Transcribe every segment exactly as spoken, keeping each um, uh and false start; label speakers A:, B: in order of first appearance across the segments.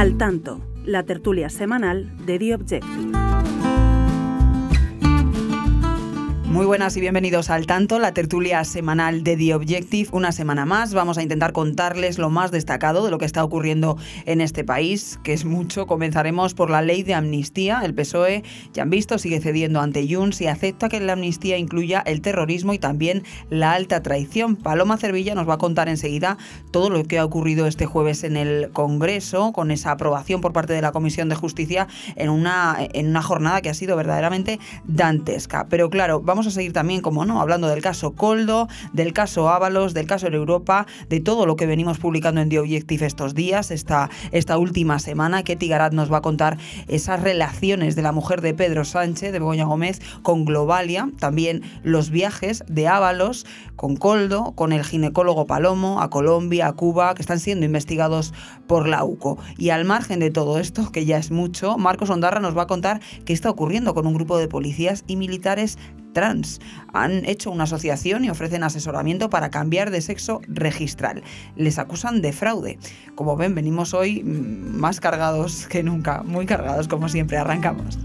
A: Al Tanto, la tertulia semanal de The Objective.
B: Muy buenas y bienvenidos al Tanto, la tertulia semanal de The Objective. Una semana más vamos a intentar contarles lo más destacado de lo que está ocurriendo en este país, que es mucho. Comenzaremos por la ley de amnistía. El P S O E, ya han visto, sigue cediendo ante Junts y acepta que la amnistía incluya el terrorismo y también la alta traición. Paloma Cervilla nos va a contar enseguida todo lo que ha ocurrido este jueves en el Congreso, con esa aprobación por parte de la Comisión de Justicia en una, en una jornada que ha sido verdaderamente dantesca. Pero claro, vamos a seguir también, como no, hablando del caso Koldo, del caso Ábalos, del caso Europa, de todo lo que venimos publicando en The Objective estos días, esta, esta última semana. Ketty Garat nos va a contar esas relaciones de la mujer de Pedro Sánchez, de Begoña Gómez, con Globalia, también los viajes de Ábalos con Koldo, con el ginecólogo Palomo, a Colombia, a Cuba, que están siendo investigados por la U C O. Y al margen de todo esto, que ya es mucho, Marcos Ondarra nos va a contar qué está ocurriendo con un grupo de policías y militares trans. Han hecho una asociación y ofrecen asesoramiento para cambiar de sexo registral. Les acusan de fraude. Como ven, venimos hoy más cargados que nunca, muy cargados como siempre. Arrancamos.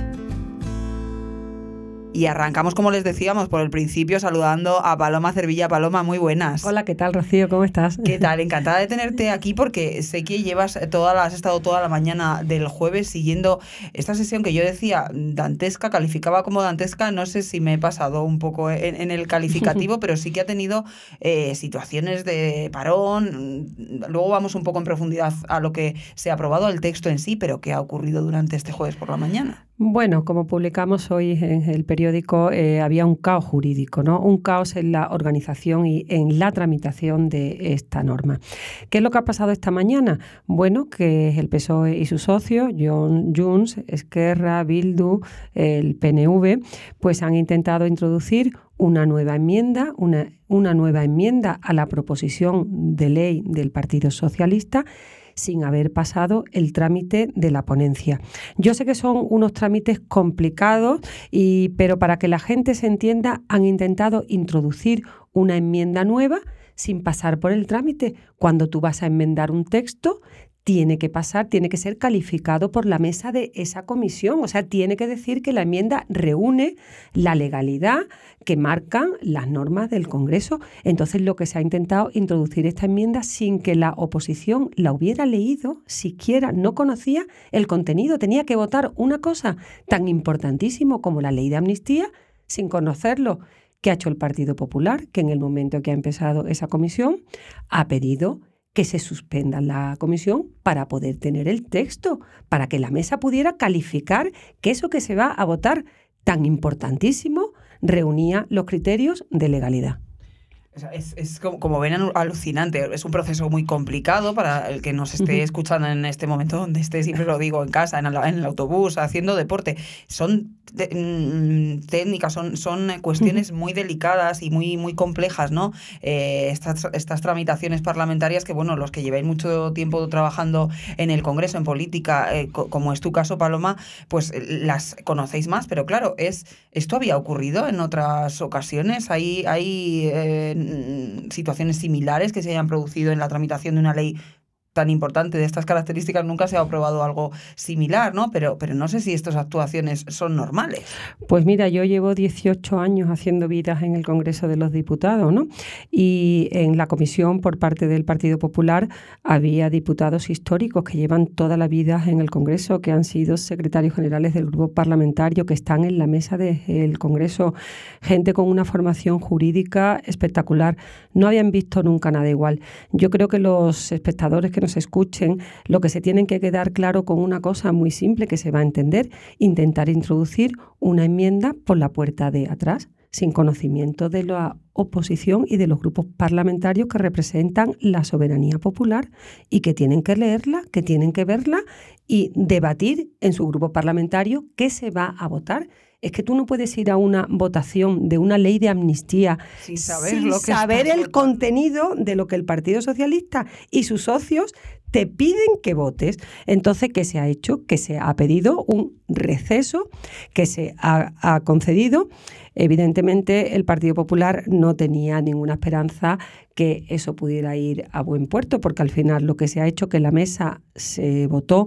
B: Y arrancamos, como les decíamos, por el principio, saludando a Paloma Cervilla. Paloma, muy buenas.
C: Hola, ¿qué tal, Rocío? ¿Cómo estás?
B: ¿Qué tal? Encantada de tenerte aquí porque sé que llevas toda la, has estado toda la mañana del jueves siguiendo esta sesión que yo decía dantesca, calificaba como dantesca. No sé si me he pasado un poco en, en el calificativo, pero sí que ha tenido eh, situaciones de parón. Luego vamos un poco en profundidad a lo que se ha aprobado, el texto en sí, pero ¿qué ha ocurrido durante este jueves por la mañana?
C: Bueno, como publicamos hoy en el periódico, eh, había un caos jurídico, ¿no? Un caos en la organización y en la tramitación de esta norma. ¿Qué es lo que ha pasado esta mañana? Bueno, que el P S O E y sus socios, John, Junts, Esquerra, Bildu, el P N V, pues han intentado introducir una nueva enmienda, una, una nueva enmienda a la proposición de ley del Partido Socialista, sin haber pasado el trámite de la ponencia. Yo sé que son unos trámites complicados, y, pero para que la gente se entienda, han intentado introducir una enmienda nueva sin pasar por el trámite. Cuando tú vas a enmendar un texto, tiene que pasar, tiene que ser calificado por la mesa de esa comisión. O sea, tiene que decir que la enmienda reúne la legalidad que marcan las normas del Congreso. Entonces, lo que se ha intentado introducir esta enmienda sin que la oposición la hubiera leído, siquiera no conocía el contenido. Tenía que votar una cosa tan importantísima como la ley de amnistía sin conocerlo. ¿Qué ha hecho el Partido Popular? Que en el momento que ha empezado esa comisión ha pedido que se suspenda la comisión para poder tener el texto, para que la mesa pudiera calificar que eso que se va a votar tan importantísimo reunía los criterios de legalidad.
B: Es, es como, como ven, alucinante. Es un proceso muy complicado para el que nos esté escuchando en este momento, donde esté, siempre lo digo, en casa, en el, en el autobús, haciendo deporte. Son de, mm, técnicas, son, son cuestiones muy delicadas y muy, muy complejas, ¿no? Eh, estas, estas tramitaciones parlamentarias que, bueno, los que lleváis mucho tiempo trabajando en el Congreso, en política, eh, co- como es tu caso, Paloma, pues las conocéis más, pero claro, es esto había ocurrido en otras ocasiones. Hay, hay eh, situaciones similares que se hayan producido en la tramitación de una ley tan importante de estas características. Nunca se ha aprobado algo similar, ¿no? Pero, pero no sé si estas actuaciones son normales.
C: Pues mira, yo llevo dieciocho años haciendo vidas en el Congreso de los Diputados, ¿no? Y en la comisión, por parte del Partido Popular, había diputados históricos que llevan toda la vida en el Congreso, que han sido secretarios generales del grupo parlamentario, que están en la mesa del Congreso, gente con una formación jurídica espectacular. No habían visto nunca nada igual. Yo creo que los espectadores que nos escuchen, lo que se tienen que quedar claro con una cosa muy simple que se va a entender: intentar introducir una enmienda por la puerta de atrás, sin conocimiento de la oposición y de los grupos parlamentarios que representan la soberanía popular y que tienen que leerla, que tienen que verla y debatir en su grupo parlamentario qué se va a votar Es que tú no puedes ir a una votación de una ley de amnistía
B: sin saber,
C: sin
B: lo que
C: saber el
B: votando.
C: contenido de lo que el Partido Socialista y sus socios te piden que votes. Entonces, ¿qué se ha hecho? Que se ha pedido un receso, que se ha, ha concedido. Evidentemente, el Partido Popular no tenía ninguna esperanza que eso pudiera ir a buen puerto, porque al final lo que se ha hecho, que en la mesa se votó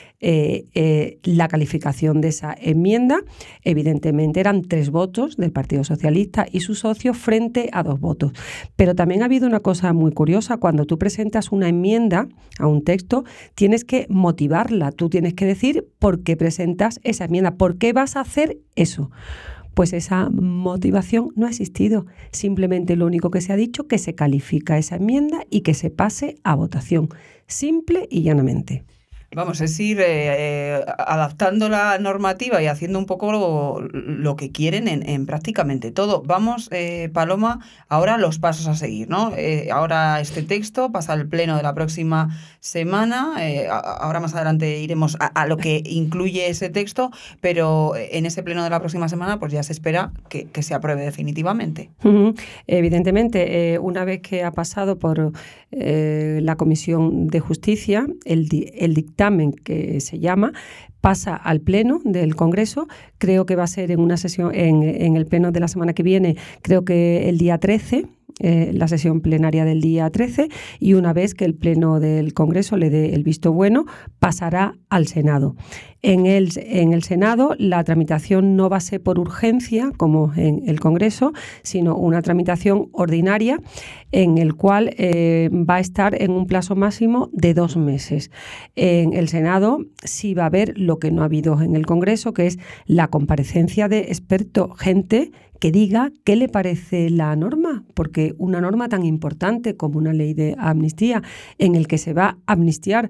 C: Eh, eh, la calificación de esa enmienda. Evidentemente eran tres votos del Partido Socialista y sus socios frente a dos votos. Pero también ha habido una cosa muy curiosa: cuando tú presentas una enmienda a un texto, tienes que motivarla, tú tienes que decir por qué presentas esa enmienda, por qué vas a hacer eso. Pues esa motivación no ha existido. Simplemente lo único que se ha dicho es que se califica esa enmienda y que se pase a votación. Simple y llanamente.
B: Vamos, es ir eh, eh, adaptando la normativa y haciendo un poco lo, lo que quieren en, en prácticamente todo. Vamos, eh, Paloma, ahora los pasos a seguir, ¿no? Eh, ahora este texto pasa al pleno de la próxima semana. Eh, a, ahora más adelante iremos a, a lo que incluye ese texto, pero en ese pleno de la próxima semana pues ya se espera que, que se apruebe definitivamente.
C: Uh-huh. Evidentemente, eh, una vez que ha pasado por eh, la Comisión de Justicia, el, di- el dictamen que se llama, pasa al pleno del Congreso. Creo que va a ser en una sesión, en, en el pleno de la semana que viene, creo que el día trece, eh, la sesión plenaria del día trece, y una vez que el pleno del Congreso le dé el visto bueno, pasará al Senado. En el, en el Senado la tramitación no va a ser por urgencia como en el Congreso, sino una tramitación ordinaria en el cual eh, va a estar en un plazo máximo de dos meses. En el Senado sí va a haber lo que no ha habido en el Congreso, que es la comparecencia de expertos, gente que diga qué le parece la norma, porque una norma tan importante como una ley de amnistía en el que se va a amnistiar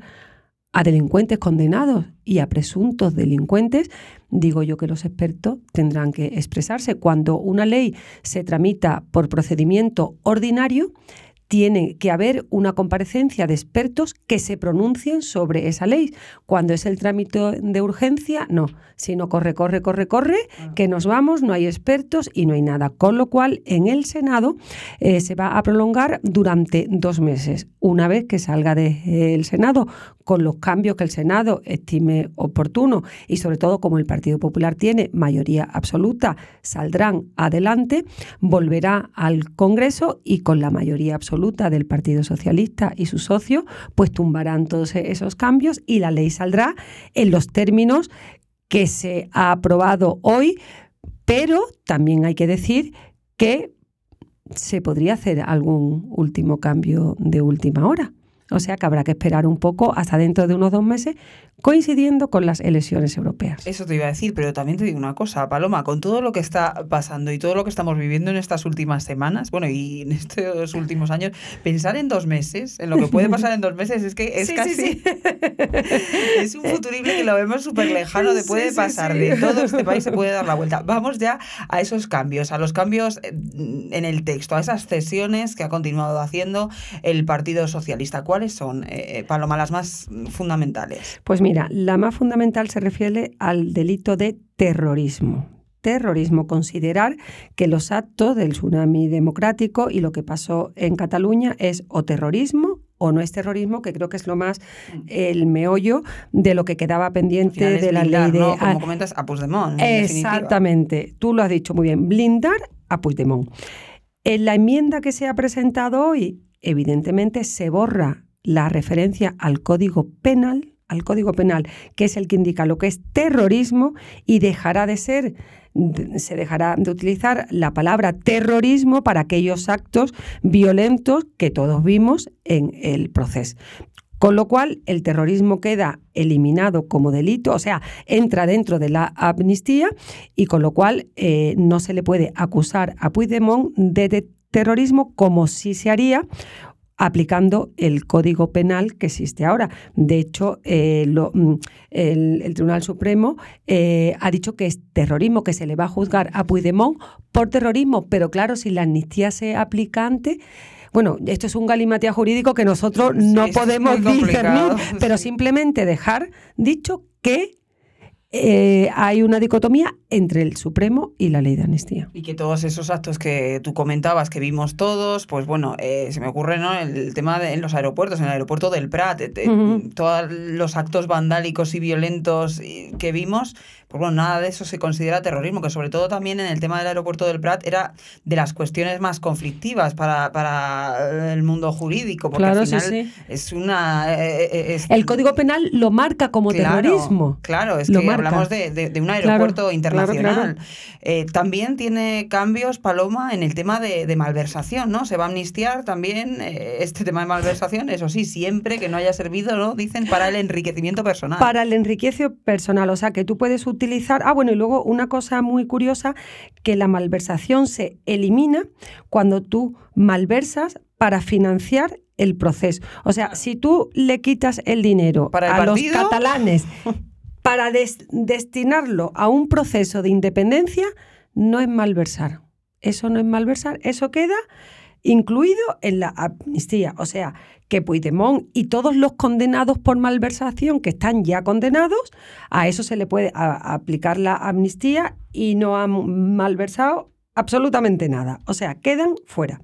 C: a delincuentes condenados y a presuntos delincuentes, digo yo que los expertos tendrán que expresarse. Cuando una ley se tramita por procedimiento ordinario, tiene que haber una comparecencia de expertos que se pronuncien sobre esa ley. Cuando es el trámite de urgencia, no, sino corre, corre, corre, corre, que nos vamos, no hay expertos y no hay nada. Con lo cual, en el Senado eh, se va a prolongar durante dos meses. Una vez que salga del Senado, con los cambios que el Senado estime oportuno y sobre todo como el Partido Popular tiene mayoría absoluta, saldrán adelante, volverá al Congreso y con la mayoría absoluta del Partido Socialista y sus socios, pues tumbarán todos esos cambios y la ley saldrá en los términos que se ha aprobado hoy, pero también hay que decir que se podría hacer algún último cambio de última hora. O sea que habrá que esperar un poco hasta dentro de unos dos meses, coincidiendo con las elecciones europeas.
B: Eso te iba a decir, pero también te digo una cosa, Paloma, con todo lo que está pasando y todo lo que estamos viviendo en estas últimas semanas, bueno, y en estos últimos años, pensar en dos meses, en lo que puede pasar en dos meses, es que es
C: sí,
B: casi...
C: Sí, sí.
B: Es un futurible que lo vemos súper lejano, de puede
C: sí,
B: pasar,
C: sí,
B: de
C: sí.
B: todo este país se puede dar la vuelta. Vamos ya a esos cambios, a los cambios en el texto, a esas cesiones que ha continuado haciendo el Partido Socialista. ¿Cuáles son, eh, Paloma, las más fundamentales?
C: Pues mira, la más fundamental se refiere al delito de terrorismo. Terrorismo, considerar que los actos del tsunami democrático y lo que pasó en Cataluña es o terrorismo o no es terrorismo, que creo que es lo más el meollo de lo que quedaba pendiente de la
B: blindar,
C: ley de...
B: ¿no? Como comentas, a Puigdemont.
C: Exactamente, tú lo has dicho muy bien, blindar a Puigdemont. En la enmienda que se ha presentado hoy, evidentemente se borra la referencia al Código Penal, al Código Penal, que es el que indica lo que es terrorismo, y dejará de ser, se dejará de utilizar la palabra terrorismo para aquellos actos violentos que todos vimos en el proceso. Con lo cual, el terrorismo queda eliminado como delito, o sea, entra dentro de la amnistía, y con lo cual eh, no se le puede acusar a Puigdemont de, de terrorismo como sí se haría aplicando el Código Penal que existe ahora. De hecho, eh, lo, el, el Tribunal Supremo eh, ha dicho que es terrorismo, que se le va a juzgar a Puigdemont por terrorismo, pero claro, si la amnistía se aplica antes... Bueno, esto es un galimatías jurídico que nosotros
B: sí,
C: no podemos discernir, pero
B: sí.
C: simplemente dejar dicho que eh, hay una dicotomía entre el Supremo y la ley de amnistía.
B: Y que todos esos actos que tú comentabas, que vimos todos, pues bueno, eh, se me ocurre, ¿no?, el, el tema de en los aeropuertos, en el aeropuerto del Prat, eh, eh, uh-huh. todos los actos vandálicos y violentos que vimos, pues bueno, nada de eso se considera terrorismo, que sobre todo también en el tema del aeropuerto del Prat era de las cuestiones más conflictivas para, para el mundo jurídico, porque
C: claro,
B: al final
C: sí, sí.
B: es una... Eh, es,
C: el Código Penal lo marca como
B: claro,
C: terrorismo.
B: Claro, es
C: lo
B: que
C: marca.
B: hablamos de, de, de un aeropuerto
C: claro,
B: internacional.
C: Claro, claro.
B: Eh, también tiene cambios, Paloma, en el tema de, de malversación, ¿no? Se va a amnistiar también eh, este tema de malversación, eso sí, siempre que no haya servido, ¿no?, dicen, para el enriquecimiento personal.
C: Para el enriquecimiento personal, o sea, que tú puedes utilizar... Ah, bueno, y luego una cosa muy curiosa, que la malversación se elimina cuando tú malversas para financiar el proceso. O sea, si tú le quitas el dinero
B: ¿Para el
C: a
B: partido?
C: los catalanes para des- destinarlo a un proceso de independencia, no es malversar. Eso no es malversar, eso queda incluido en la amnistía. O sea, que Puigdemont y todos los condenados por malversación que están ya condenados, a eso se le puede a, aplicar la amnistía y no han malversado absolutamente nada. O sea, quedan fuera.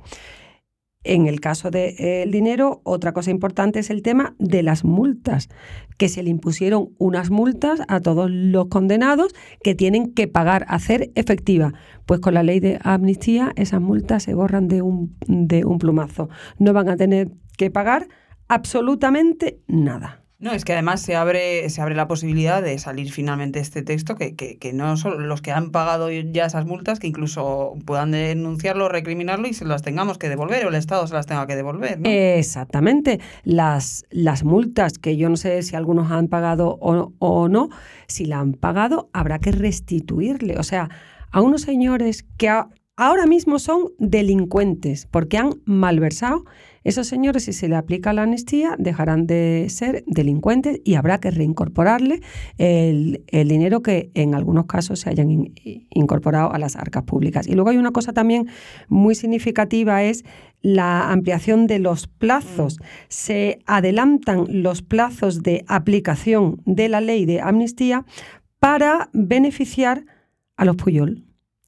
C: En el caso del de, eh, dinero, otra cosa importante es el tema de las multas, que se le impusieron unas multas a todos los condenados que tienen que pagar, hacer efectiva. Pues con la ley de amnistía esas multas se borran de un, de un plumazo. No van a tener que pagar absolutamente nada.
B: No, es que además se abre se abre la posibilidad de salir finalmente este texto, que, que, que no son los que han pagado ya esas multas, que incluso puedan denunciarlo, recriminarlo y se las tengamos que devolver, o el Estado se las tenga que devolver, ¿no?
C: Exactamente. Las, las multas, que yo no sé si algunos han pagado o, o no, si la han pagado habrá que restituirle. O sea, a unos señores que a, ahora mismo son delincuentes porque han malversado, esos señores, si se le aplica la amnistía, dejarán de ser delincuentes y habrá que reincorporarle el, el dinero que en algunos casos se hayan in, incorporado a las arcas públicas. Y luego hay una cosa también muy significativa, es la ampliación de los plazos. Se adelantan los plazos de aplicación de la ley de amnistía para beneficiar a los Pujol.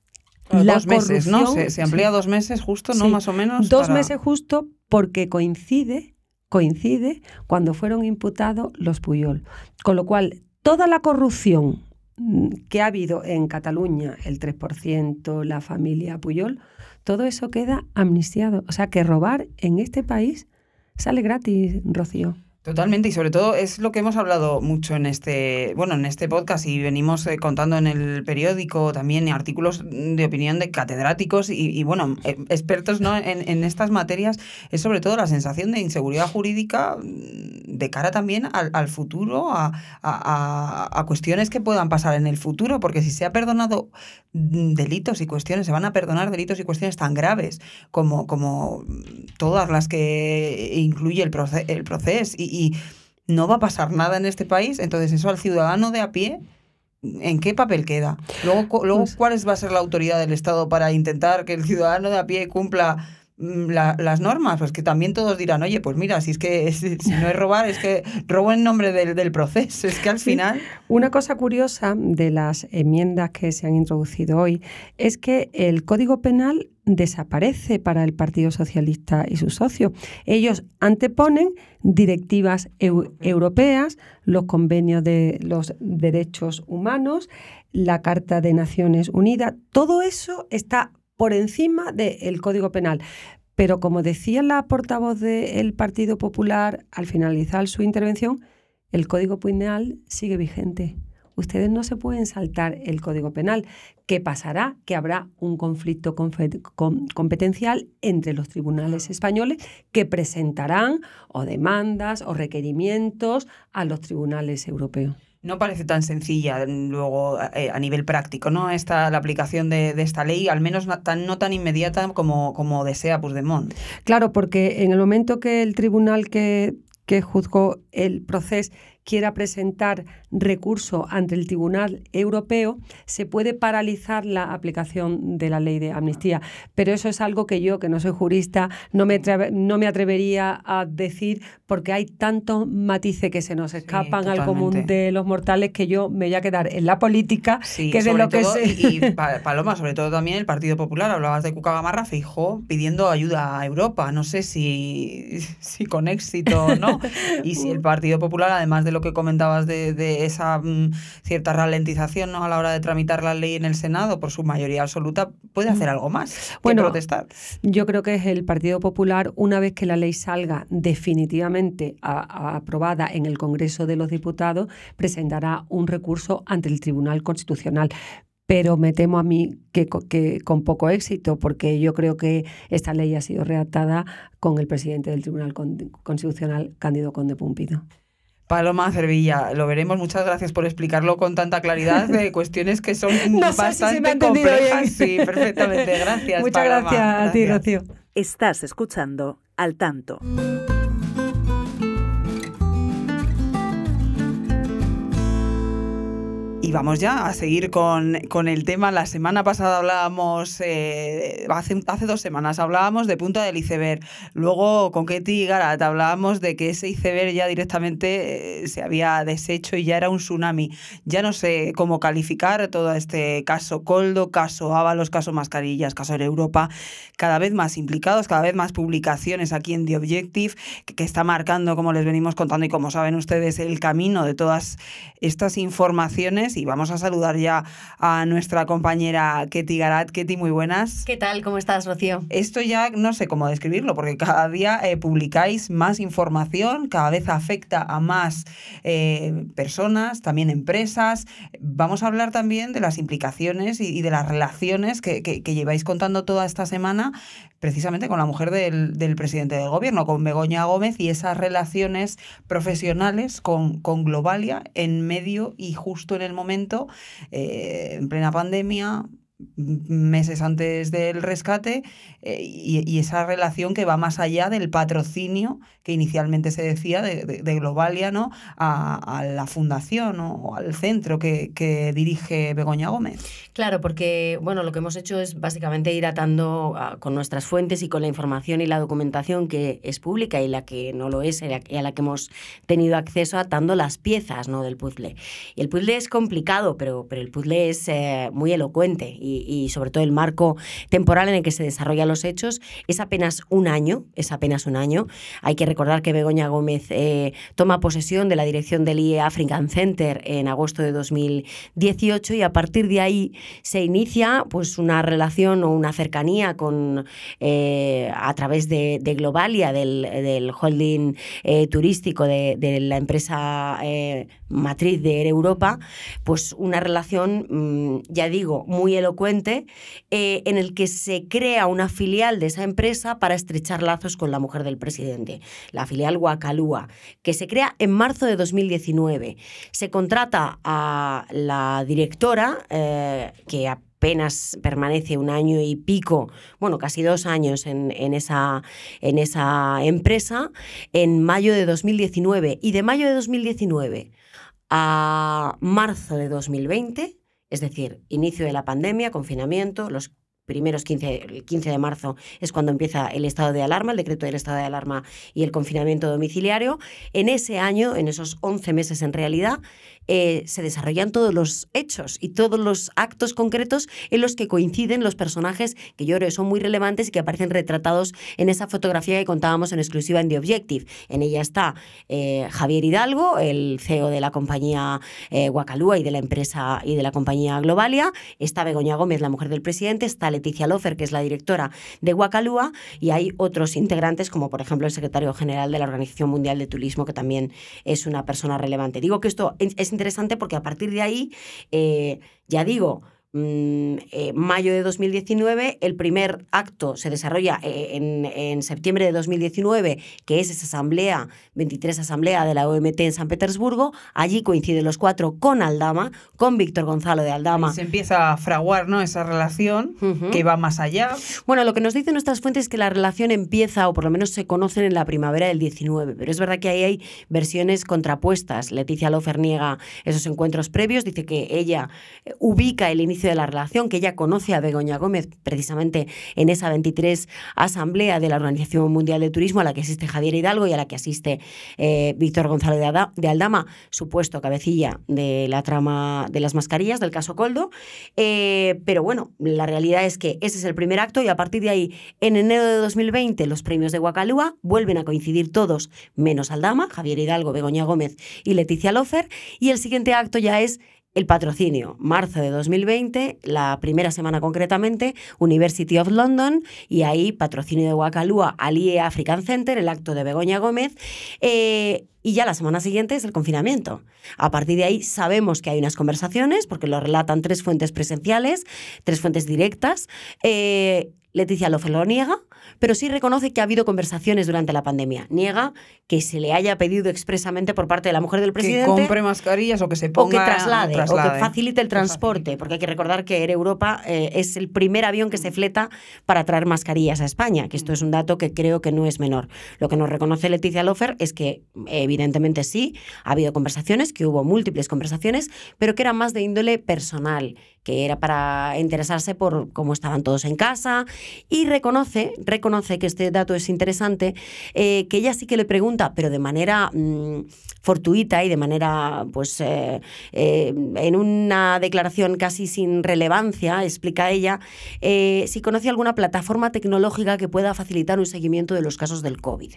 B: La dos meses, ¿no? Se, se amplía sí. dos meses justo, ¿no? Sí. Más o menos.
C: Dos
B: para...
C: meses justo porque coincide, coincide cuando fueron imputados los Pujol. Con lo cual, toda la corrupción que ha habido en Cataluña, el tres por ciento, la familia Pujol, todo eso queda amnistiado. O sea que robar en este país sale gratis, Rocío.
B: Totalmente, y sobre todo es lo que hemos hablado mucho en este, bueno, en este podcast y venimos eh, contando en el periódico también en artículos de opinión de catedráticos y, y bueno, eh, expertos, ¿no?, en, en estas materias, es sobre todo la sensación de inseguridad jurídica de cara también al, al futuro, a, a, a cuestiones que puedan pasar en el futuro, porque si se ha perdonado delitos y cuestiones, se van a perdonar delitos y cuestiones tan graves como, como todas las que incluye el, proce- el proceso y y no va a pasar nada en este país, entonces eso al ciudadano de a pie, ¿en qué papel queda? Luego, luego pues, ¿cuál va a ser la autoridad del Estado para intentar que el ciudadano de a pie cumpla la, las normas? Pues que también todos dirán, oye, pues mira, si es que si, si no es robar, es que robo en nombre del, del proceso, es que al
C: sí.
B: final...
C: Una cosa curiosa de las enmiendas que se han introducido hoy es que el Código Penal desaparece para el Partido Socialista y sus socios. Ellos anteponen directivas eu- europeas, los convenios de los derechos humanos, la Carta de Naciones Unidas, todo eso está por encima del Código Penal. Pero como decía la portavoz del Partido Popular al finalizar su intervención, el Código Penal sigue vigente. Ustedes no se pueden saltar el Código Penal. ¿Qué pasará? Que habrá un conflicto confe- com- competencial entre los tribunales españoles que presentarán o demandas o requerimientos a los tribunales europeos.
B: No parece tan sencilla luego eh, a nivel práctico, ¿no? Esta, la aplicación de, de esta ley, al menos no tan, no tan inmediata como, como desea Puigdemont.
C: Claro, porque en el momento que el tribunal que, que juzgó el proceso quiera presentar recurso ante el Tribunal Europeo, se puede paralizar la aplicación de la ley de amnistía. Pero eso es algo que yo, que no soy jurista, no me, atreve, no me atrevería a decir, porque hay tantos matices que se nos escapan sí, al común de los mortales, que yo me voy a quedar en la política,
B: sí,
C: que es de lo que sé.
B: Y, y Paloma, sobre todo también el Partido Popular, hablabas de Cuca Gamarra, Feijóo pidiendo ayuda a Europa, no sé si, si con éxito o no, y si el Partido Popular, además de lo que comentabas de, de esa mm, cierta ralentización, ¿no?, a la hora de tramitar la ley en el Senado por su mayoría absoluta, puede hacer algo más que
C: bueno,
B: protestar.
C: Yo creo que es el Partido Popular, una vez que la ley salga definitivamente a, a aprobada en el Congreso de los Diputados, presentará un recurso ante el Tribunal Constitucional. Pero me temo a mí que, que con poco éxito, porque yo creo que esta ley ha sido redactada con el presidente del Tribunal Constitucional, Cándido Conde Pumpido.
B: Paloma Cervilla, lo veremos. Muchas gracias por explicarlo con tanta claridad de cuestiones que son no bastante si complejas. Bien. Sí, perfectamente. Gracias,
C: Muchas
B: Paloma.
C: gracias a
B: gracias.
C: ti, Rocío.
A: Estás escuchando Al Tanto.
B: Y vamos ya a seguir con, con el tema. La semana pasada hablábamos, eh, hace, hace dos semanas hablábamos de Punta del Iceberg. Luego con Ketty Garat hablábamos de que ese iceberg ya directamente eh, se había deshecho y ya era un tsunami. Ya no sé cómo calificar todo este caso Koldo, caso Ábalos, caso Mascarillas, caso Europa. Cada vez más implicados, cada vez más publicaciones aquí en The Objective, que, que está marcando, como les venimos contando y como saben ustedes, el camino de todas estas informaciones. Y vamos a saludar ya a nuestra compañera Ketty Garat. Ketty, muy buenas.
D: ¿Qué tal? ¿Cómo estás, Rocío?
B: Esto ya no sé cómo describirlo, porque cada día eh, publicáis más información, cada vez afecta a más eh, personas, también empresas. Vamos a hablar también de las implicaciones y, y de las relaciones que, que, que lleváis contando toda esta semana, precisamente con la mujer del, del presidente del gobierno, con Begoña Gómez, y esas relaciones profesionales con, con Globalia en medio y justo en el momento, eh, en plena pandemia, meses antes del rescate, eh, y, y esa relación que va más allá del patrocinio que inicialmente se decía de, de, de Globalia, ¿no?, a, a la fundación, ¿no?, o al centro que, que dirige Begoña Gómez.
D: Claro, porque bueno, lo que hemos hecho es básicamente ir atando a, con nuestras fuentes y con la información y la documentación que es pública y la que no lo es, y a la que hemos tenido acceso, atando las piezas, ¿no?, del puzzle. Y el puzzle es complicado, pero, pero el puzzle es eh, muy elocuente y, y sobre todo el marco temporal en el que se desarrollan los hechos es apenas un año, es apenas un año. Hay que recordar que Begoña Gómez eh, toma posesión de la dirección del I E African Center en agosto de dos mil dieciocho y a partir de ahí se inicia pues una relación o una cercanía con eh, a través de, de Globalia, del, del holding eh, turístico de, de la empresa eh, matriz de Air Europa, pues una relación, mmm, ya digo, muy elocuente, eh, en el que se crea una filial de esa empresa para estrechar lazos con la mujer del presidente, la filial Wacalúa, que se crea en marzo de dos mil diecinueve. Se contrata a la directora, eh, que apenas permanece un año y pico, bueno, casi dos años en, en, esa, en esa empresa, en mayo de dos mil diecinueve. Y de mayo de dos mil diecinueve a marzo de dos mil veinte, es decir, inicio de la pandemia, confinamiento, los primeros quince, el quince de marzo es cuando empieza el estado de alarma, el decreto del estado de alarma y el confinamiento domiciliario. En ese año, en esos once meses en realidad, eh, se desarrollan todos los hechos y todos los actos concretos en los que coinciden los personajes que yo creo que son muy relevantes y que aparecen retratados en esa fotografía que contábamos en exclusiva en The Objective. En ella está eh, Javier Hidalgo, el C E O de la compañía eh, Wacalúa y de la empresa y de la compañía Globalia. Está Begoña Gómez, la mujer del presidente. Está Leticia Lofer, que es la directora de Wacalúa, y hay otros integrantes, como por ejemplo el secretario general de la Organización Mundial de Turismo, que también es una persona relevante. Digo que esto es interesante porque a partir de ahí, eh, ya digo, mm, eh, mayo de dos mil diecinueve, el primer acto se desarrolla eh, en, en septiembre de dos mil diecinueve, que es esa asamblea, veintitrés asamblea de la O M T en San Petersburgo. Allí coinciden los cuatro con Aldama, con Víctor Gonzalo de Aldama.
B: Y se empieza a fraguar, ¿no?, esa relación uh-huh. que va más allá.
D: Bueno, lo que nos dicen nuestras fuentes es que la relación empieza, o por lo menos se conocen en la primavera del diecinueve, pero es verdad que ahí hay versiones contrapuestas. Leticia Lofer niega esos encuentros previos, dice que ella ubica el inicio de la relación, que ella conoce a Begoña Gómez precisamente en esa veintitrés asamblea de la Organización Mundial de Turismo a la que asiste Javier Hidalgo y a la que asiste eh, Víctor Gonzalo de, Ada, de Aldama, supuesto cabecilla de la trama de las mascarillas, del caso Koldo. Eh, pero bueno, la realidad es que ese es el primer acto y a partir de ahí, en enero de dos mil veinte, los premios de Guacalúa vuelven a coincidir todos, menos Aldama, Javier Hidalgo, Begoña Gómez y Leticia Lofer, y el siguiente acto ya es el patrocinio, marzo de dos mil veinte, la primera semana concretamente, University of London, y ahí patrocinio de Guacalúa al I E African Center, el acto de Begoña Gómez, eh, y ya la semana siguiente es el confinamiento. A partir de ahí sabemos que hay unas conversaciones, porque lo relatan tres fuentes presenciales, tres fuentes directas. Eh, Leticia Lofer lo niega, pero sí reconoce que ha habido conversaciones durante la pandemia. Niega que se le haya pedido expresamente por parte de la mujer del presidente
B: que compre mascarillas o que se ponga,
D: o que traslade,
B: traslade.
D: o que facilite el transporte, porque hay que recordar que Air Europa eh, es el primer avión que se fleta para traer mascarillas a España, que esto es un dato que creo que no es menor. Lo que nos reconoce Leticia Lofer es que evidentemente sí, ha habido conversaciones, que hubo múltiples conversaciones, pero que eran más de índole personal, que era para interesarse por cómo estaban todos en casa, y reconoce, reconoce que este dato es interesante, eh, que ella sí que le pregunta, pero de manera mmm, fortuita y de manera, pues, eh, eh, en una declaración casi sin relevancia, explica ella, eh, si conoce alguna plataforma tecnológica que pueda facilitar un seguimiento de los casos del COVID.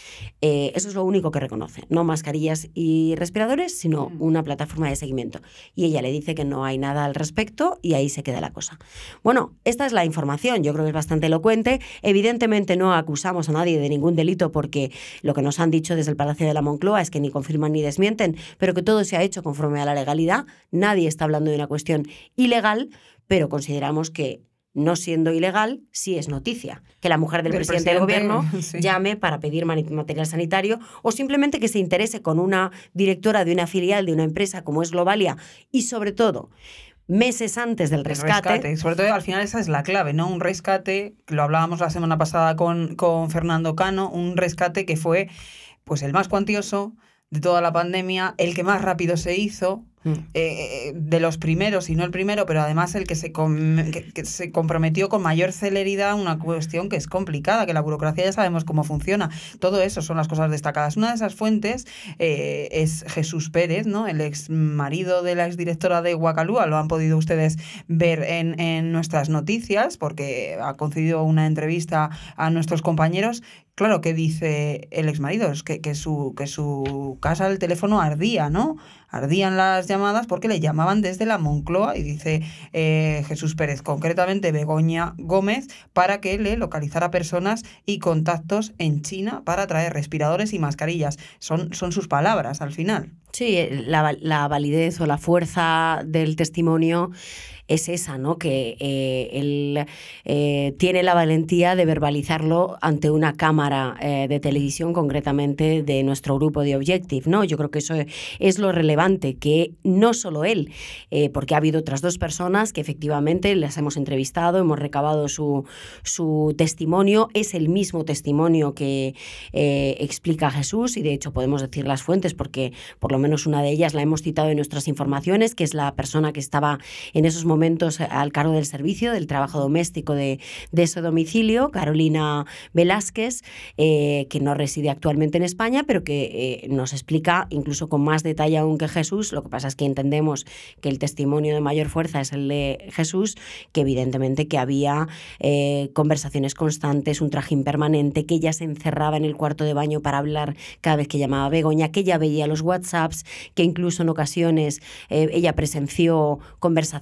D: Eh, eso es lo único que reconoce, no mascarillas y respiradores, sino una plataforma de seguimiento. Y ella le dice que no hay nada al respecto y ahí se queda la cosa. Bueno, esta es la información, yo creo que es bastante elocuente. Evidentemente no acusamos a nadie de ningún delito porque lo que nos han dicho desde el Palacio de la Moncloa es que ni confirman ni desmienten, pero que todo se ha hecho conforme a la legalidad. Nadie está hablando de una cuestión ilegal, pero consideramos que no siendo ilegal, sí es noticia. Que la mujer del, del presidente, presidente del gobierno sí. llame para pedir material sanitario o simplemente que se interese con una directora de una filial de una empresa como es Globalia y sobre todo meses antes del rescate.
B: rescate. Sobre todo al final esa es la clave, ¿no? Un rescate, lo hablábamos la semana pasada con, con Fernando Cano, un rescate que fue pues el más cuantioso de toda la pandemia, el que más rápido se hizo, mm. eh, de los primeros, y no el primero, pero además el que se, com que, que se comprometió con mayor celeridad, una cuestión que es complicada, que la burocracia ya sabemos cómo funciona. Todo eso son las cosas destacadas. Una de esas fuentes eh, es Jesús Pérez, ¿no?, el ex marido de la exdirectora de Guacalúa. Lo han podido ustedes ver en, en nuestras noticias, porque ha concedido una entrevista a nuestros compañeros. Claro, que dice el exmarido, es que, que, su, que su casa, el teléfono ardía, ¿no? Ardían las llamadas porque le llamaban desde la Moncloa y dice eh, Jesús Pérez, concretamente Begoña Gómez, para que le localizara personas y contactos en China para traer respiradores y mascarillas. Son, son sus palabras al final.
D: Sí, la, la validez o la fuerza del testimonio es esa, ¿no? Que eh, él eh, tiene la valentía de verbalizarlo ante una cámara eh, de televisión, concretamente de nuestro grupo de Objective, ¿no? Yo creo que eso es lo relevante, que no solo él, eh, porque ha habido otras dos personas que efectivamente las hemos entrevistado, hemos recabado su, su testimonio, es el mismo testimonio que eh, explica Jesús, y de hecho podemos decir las fuentes porque por lo menos una de ellas la hemos citado en nuestras informaciones, que es la persona que estaba en esos momentos momentos al cargo del servicio, del trabajo doméstico de, de ese domicilio, Carolina Velázquez, eh, que no reside actualmente en España, pero que eh, nos explica, incluso con más detalle aún que Jesús. Lo que pasa es que entendemos que el testimonio de mayor fuerza es el de Jesús, que evidentemente que había eh, conversaciones constantes, un trajín permanente, que ella se encerraba en el cuarto de baño para hablar cada vez que llamaba a Begoña, que ella veía los WhatsApps, que incluso en ocasiones eh, ella presenció conversaciones en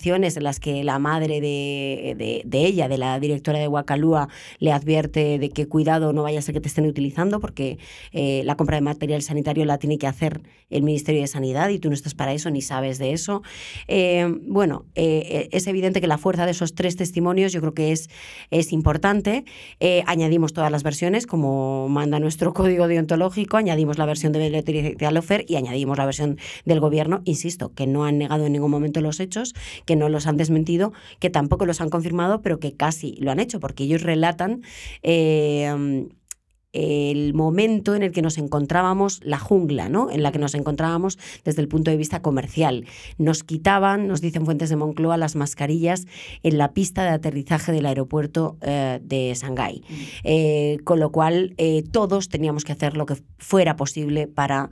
D: las que la madre de, de, de ella, de la directora de Wakalua, le advierte de que cuidado, no vaya a ser que te estén utilizando, porque eh, la compra de material sanitario la tiene que hacer el Ministerio de Sanidad y tú no estás para eso ni sabes de eso. Eh, bueno, eh, es evidente que la fuerza de esos tres testimonios yo creo que es, es importante. Eh, añadimos todas las versiones, como manda nuestro código deontológico, añadimos la versión de Leticia Lofer y añadimos la versión del gobierno, insisto, que no han negado en ningún momento los hechos, que no los han desmentido, que tampoco los han confirmado, pero que casi lo han hecho, porque ellos relatan eh, el momento en el que nos encontrábamos, la jungla, ¿no?, en la que nos encontrábamos desde el punto de vista comercial. Nos quitaban, nos dicen fuentes de Moncloa, las mascarillas en la pista de aterrizaje del aeropuerto eh, de Shanghái. Mm. Eh, con lo cual, eh, todos teníamos que hacer lo que fuera posible para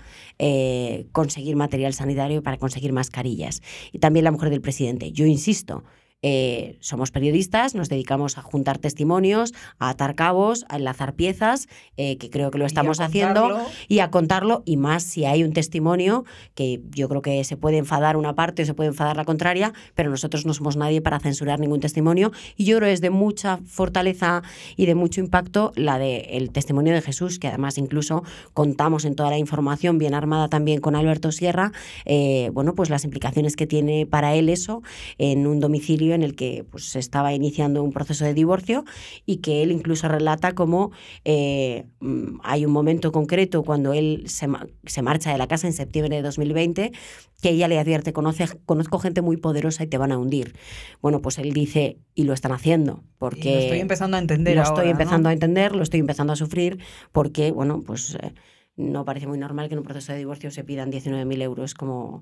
D: eh, conseguir material sanitario, para conseguir mascarillas. Y también la mujer del presidente. Yo insisto, Eh, somos periodistas, nos dedicamos a juntar testimonios, a atar cabos, a enlazar piezas, eh, que creo que lo estamos y haciendo, y a contarlo, y más si hay un testimonio que yo creo que se puede enfadar una parte o se puede enfadar la contraria, pero nosotros no somos nadie para censurar ningún testimonio, y yo creo que es de mucha fortaleza y de mucho impacto la del testimonio de Jesús, que además incluso contamos en toda la información, bien armada también con Alberto Sierra, eh, bueno, pues las implicaciones que tiene para él eso en un domicilio en el que pues, se estaba iniciando un proceso de divorcio, y que él incluso relata cómo eh, hay un momento concreto cuando él se, se marcha de la casa en septiembre de dos mil veinte, que ella le advierte: Conoce, conozco gente muy poderosa y te van a hundir. Bueno, pues él dice, y lo están haciendo, porque...
B: Y lo estoy empezando a entender
D: Lo
B: ahora,
D: estoy empezando
B: ¿no?
D: a entender, lo estoy empezando a sufrir, porque, bueno, pues eh, no parece muy normal que en un proceso de divorcio se pidan diecinueve mil euros como...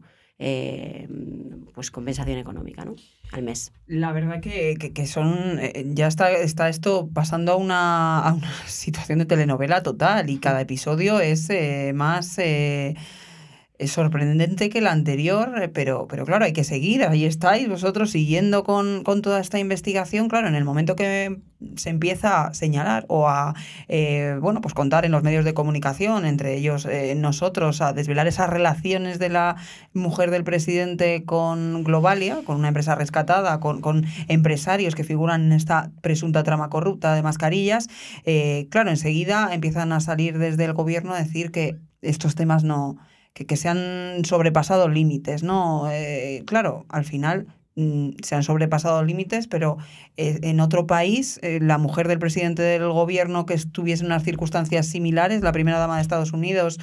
D: Eh, pues compensación económica, ¿no?, al mes.
B: La verdad que, que, que son eh, ya está, está esto pasando a una, a una situación de telenovela total, y cada episodio es eh, más eh, es sorprendente que el anterior, pero, pero claro, hay que seguir. Ahí estáis vosotros siguiendo con, con toda esta investigación. Claro, en el momento que se empieza a señalar o a eh, bueno, pues contar en los medios de comunicación, entre ellos eh, nosotros, a desvelar esas relaciones de la mujer del presidente con Globalia, con una empresa rescatada, con, con empresarios que figuran en esta presunta trama corrupta de mascarillas, eh, claro, enseguida empiezan a salir desde el gobierno a decir que estos temas no... Que, que se han sobrepasado límites, ¿no? Eh, claro, al final mm, se han sobrepasado límites, pero eh, en otro país, eh, la mujer del presidente del gobierno que estuviese en unas circunstancias similares, la primera dama de Estados Unidos,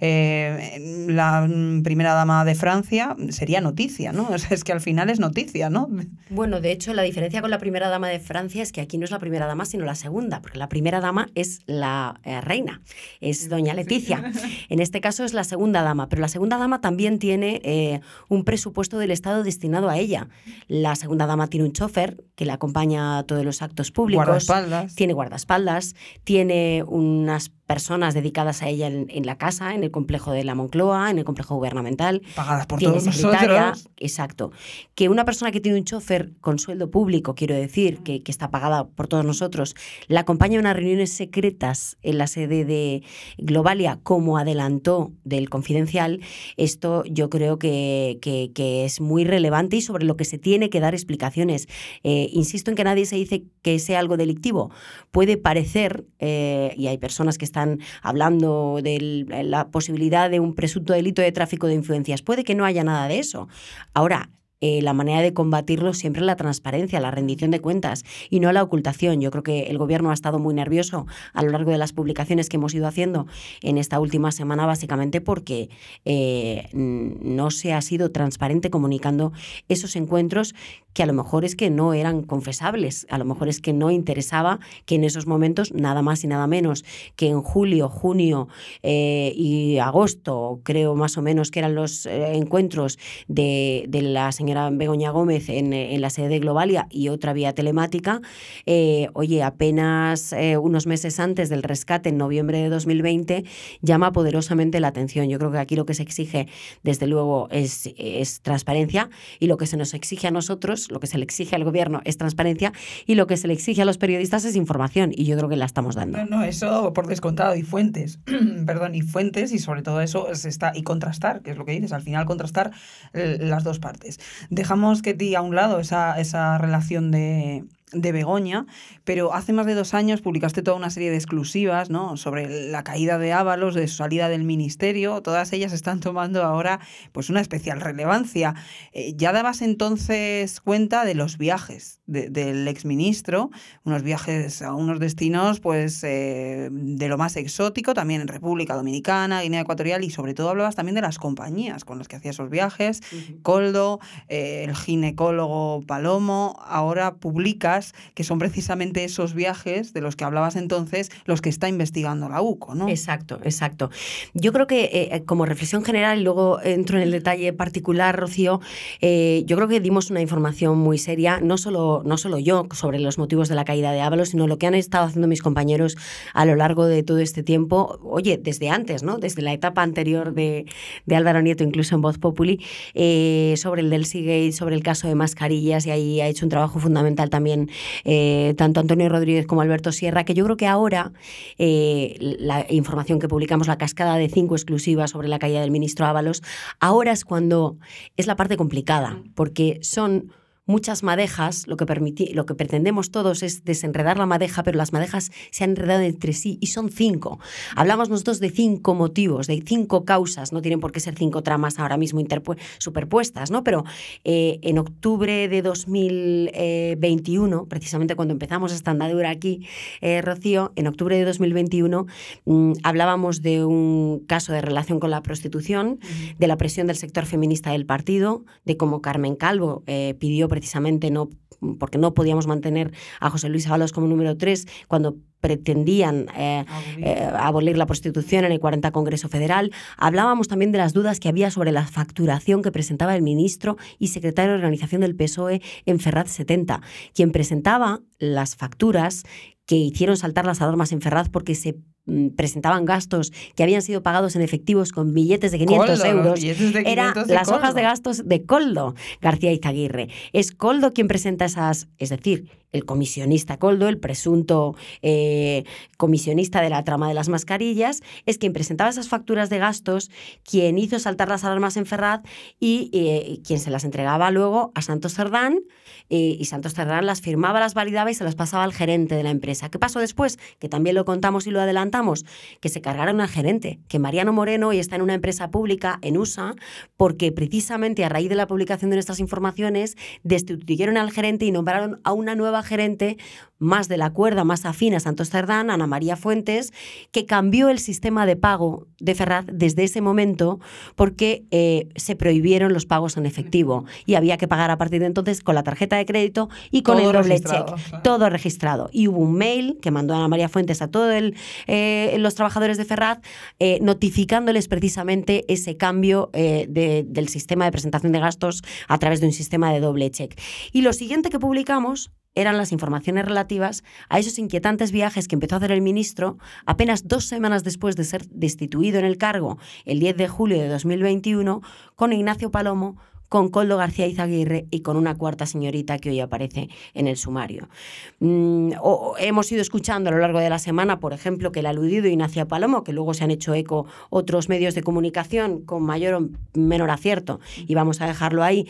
B: eh, la primera dama de Francia, sería noticia, ¿no? O sea, es que al final es noticia, ¿no?
D: Bueno, de hecho, la diferencia con la primera dama de Francia es que aquí no es la primera dama, sino la segunda, porque la primera dama es la eh, reina, es doña Leticia. En este caso es la segunda dama, pero la segunda dama también tiene eh, un presupuesto del Estado destinado a ella. La segunda dama tiene un chofer que la acompaña a todos los actos públicos.
B: Guardaespaldas.
D: Tiene guardaespaldas, tiene unas personas dedicadas a ella en, en la casa, en el complejo de la Moncloa, en el complejo gubernamental.
B: Pagadas por
D: tiene
B: todos
D: secretaria,
B: nosotros.
D: Exacto. Que una persona que tiene un chofer con sueldo público, quiero decir, que, que está pagada por todos nosotros, la acompaña a unas reuniones secretas en la sede de Globalia, como adelantó del Confidencial, esto yo creo que, que, que es muy relevante y sobre lo que se tiene que dar explicaciones. Eh, insisto en que nadie se dice que sea algo delictivo. Puede parecer, eh, y hay personas que están hablando de la posibilidad de un presunto delito de tráfico de influencias. Puede que no haya nada de eso. Ahora, Eh, la manera de combatirlo siempre es la transparencia, la rendición de cuentas y no la ocultación. Yo creo que el gobierno ha estado muy nervioso a lo largo de las publicaciones que hemos ido haciendo en esta última semana, básicamente porque eh, no se ha sido transparente comunicando esos encuentros que a lo mejor es que no eran confesables, a lo mejor es que no interesaba que en esos momentos, nada más y nada menos que en julio, junio eh, y agosto, creo más o menos que eran los eh, encuentros de, de la señora Begoña Gómez en, en la sede de Globalia y otra vía telemática, eh, oye, apenas eh, unos meses antes del rescate, en noviembre de dos mil veinte, llama poderosamente la atención. Yo creo que aquí lo que se exige, desde luego, es, es transparencia, y lo que se nos exige a nosotros, lo que se le exige al gobierno es transparencia, y lo que se le exige a los periodistas es información, y yo creo que la estamos dando.
B: No, no, eso por descontado, y fuentes, perdón, y fuentes, y sobre todo eso se está, y contrastar, que es lo que dices, al final contrastar eh, las dos partes. Dejamos, Ketty, a un lado esa, esa relación de... de Begoña, pero hace más de dos años publicaste toda una serie de exclusivas, ¿no?, sobre la caída de Ábalos, de su salida del ministerio. Todas ellas están tomando ahora pues una especial relevancia. Eh, ya dabas entonces cuenta de los viajes de, del exministro, unos viajes a unos destinos pues eh, de lo más exótico, también en República Dominicana, Guinea Ecuatorial, y sobre todo hablabas también de las compañías con las que hacía esos viajes, uh-huh. Koldo, eh, el ginecólogo Palomo. Ahora publicas que son precisamente esos viajes de los que hablabas entonces los que está investigando la U C O, ¿no?
D: Exacto, exacto. Yo creo que eh, como reflexión general, y luego entro en el detalle particular, Rocío, eh, yo creo que dimos una información muy seria, no solo, no solo yo, sobre los motivos de la caída de Ábalos, sino lo que han estado haciendo mis compañeros a lo largo de todo este tiempo, oye, desde antes, ¿no?, desde la etapa anterior de, de Álvaro Nieto, incluso en Voz Populi, eh, sobre el del Seagate, sobre el caso de mascarillas, y ahí ha hecho un trabajo fundamental también Eh, tanto Antonio Rodríguez como Alberto Sierra, que yo creo que ahora eh, la información que publicamos, la cascada de cinco exclusivas sobre la caída del ministro Ábalos, ahora es cuando es la parte complicada, porque son muchas madejas. Lo que, permiti- lo que pretendemos todos es desenredar la madeja, pero las madejas se han enredado entre sí y son cinco. Hablamos nosotros de cinco motivos, de cinco causas, no tienen por qué ser cinco tramas ahora mismo interpu- superpuestas, ¿no? Pero eh, en octubre de dos mil veintiuno, precisamente cuando empezamos esta andadura aquí, eh, Rocío, en octubre de dos mil veintiuno mmm, hablábamos de un caso de relación con la prostitución, uh-huh. de la presión del sector feminista del partido, de cómo Carmen Calvo eh, pidió precisamente no, porque no podíamos mantener a José Luis Ábalos como número tres cuando pretendían eh, abolir. Eh, abolir la prostitución en el cuarenta Congreso Federal. Hablábamos también de las dudas que había sobre la facturación que presentaba el ministro y secretario de Organización del P S O E en Ferraz setenta, quien presentaba las facturas que hicieron saltar las alarmas en Ferraz porque se presentaban gastos que habían sido pagados en efectivos con billetes de quinientos
B: Koldo,
D: euros.
B: Billetes de quinientos
D: Eran
B: de
D: las
B: Koldo.
D: hojas de gastos de Koldo García Izaguirre. Es Koldo quien presenta esas, es decir, el comisionista Koldo, el presunto eh, comisionista de la trama de las mascarillas, es quien presentaba esas facturas de gastos, quien hizo saltar las alarmas en Ferraz y eh, quien se las entregaba luego a Santos Cerdán, eh, y Santos Cerdán las firmaba, las validaba y se las pasaba al gerente de la empresa. ¿Qué pasó después? Que también lo contamos y lo adelantamos, que se cargaron al gerente, que Mariano Moreno hoy está en una empresa pública en U S A, porque precisamente a raíz de la publicación de nuestras informaciones destituyeron al gerente y nombraron a una nueva gerente más de la cuerda, más afín a Santos Cerdán, Ana María Fuentes, que cambió el sistema de pago de Ferraz desde ese momento porque eh, se prohibieron los pagos en efectivo y había que pagar a partir de entonces con la tarjeta de crédito y con todo el doble check, claro. Todo registrado. Y hubo un mail que mandó Ana María Fuentes a todos eh, los trabajadores de Ferraz eh, notificándoles precisamente ese cambio eh, de, del sistema de presentación de gastos a través de un sistema de doble check. Y lo siguiente que publicamos eran las informaciones relativas a esos inquietantes viajes que empezó a hacer el ministro apenas dos semanas después de ser destituido en el cargo, el diez de julio de dos mil veintiuno, con Ignacio Palomo, con Koldo García Izaguirre y con una cuarta señorita que hoy aparece en el sumario. Mm, o, hemos ido escuchando a lo largo de la semana, por ejemplo, que el aludido Ignacio Palomo, que luego se han hecho eco otros medios de comunicación con mayor o menor acierto, y vamos a dejarlo ahí,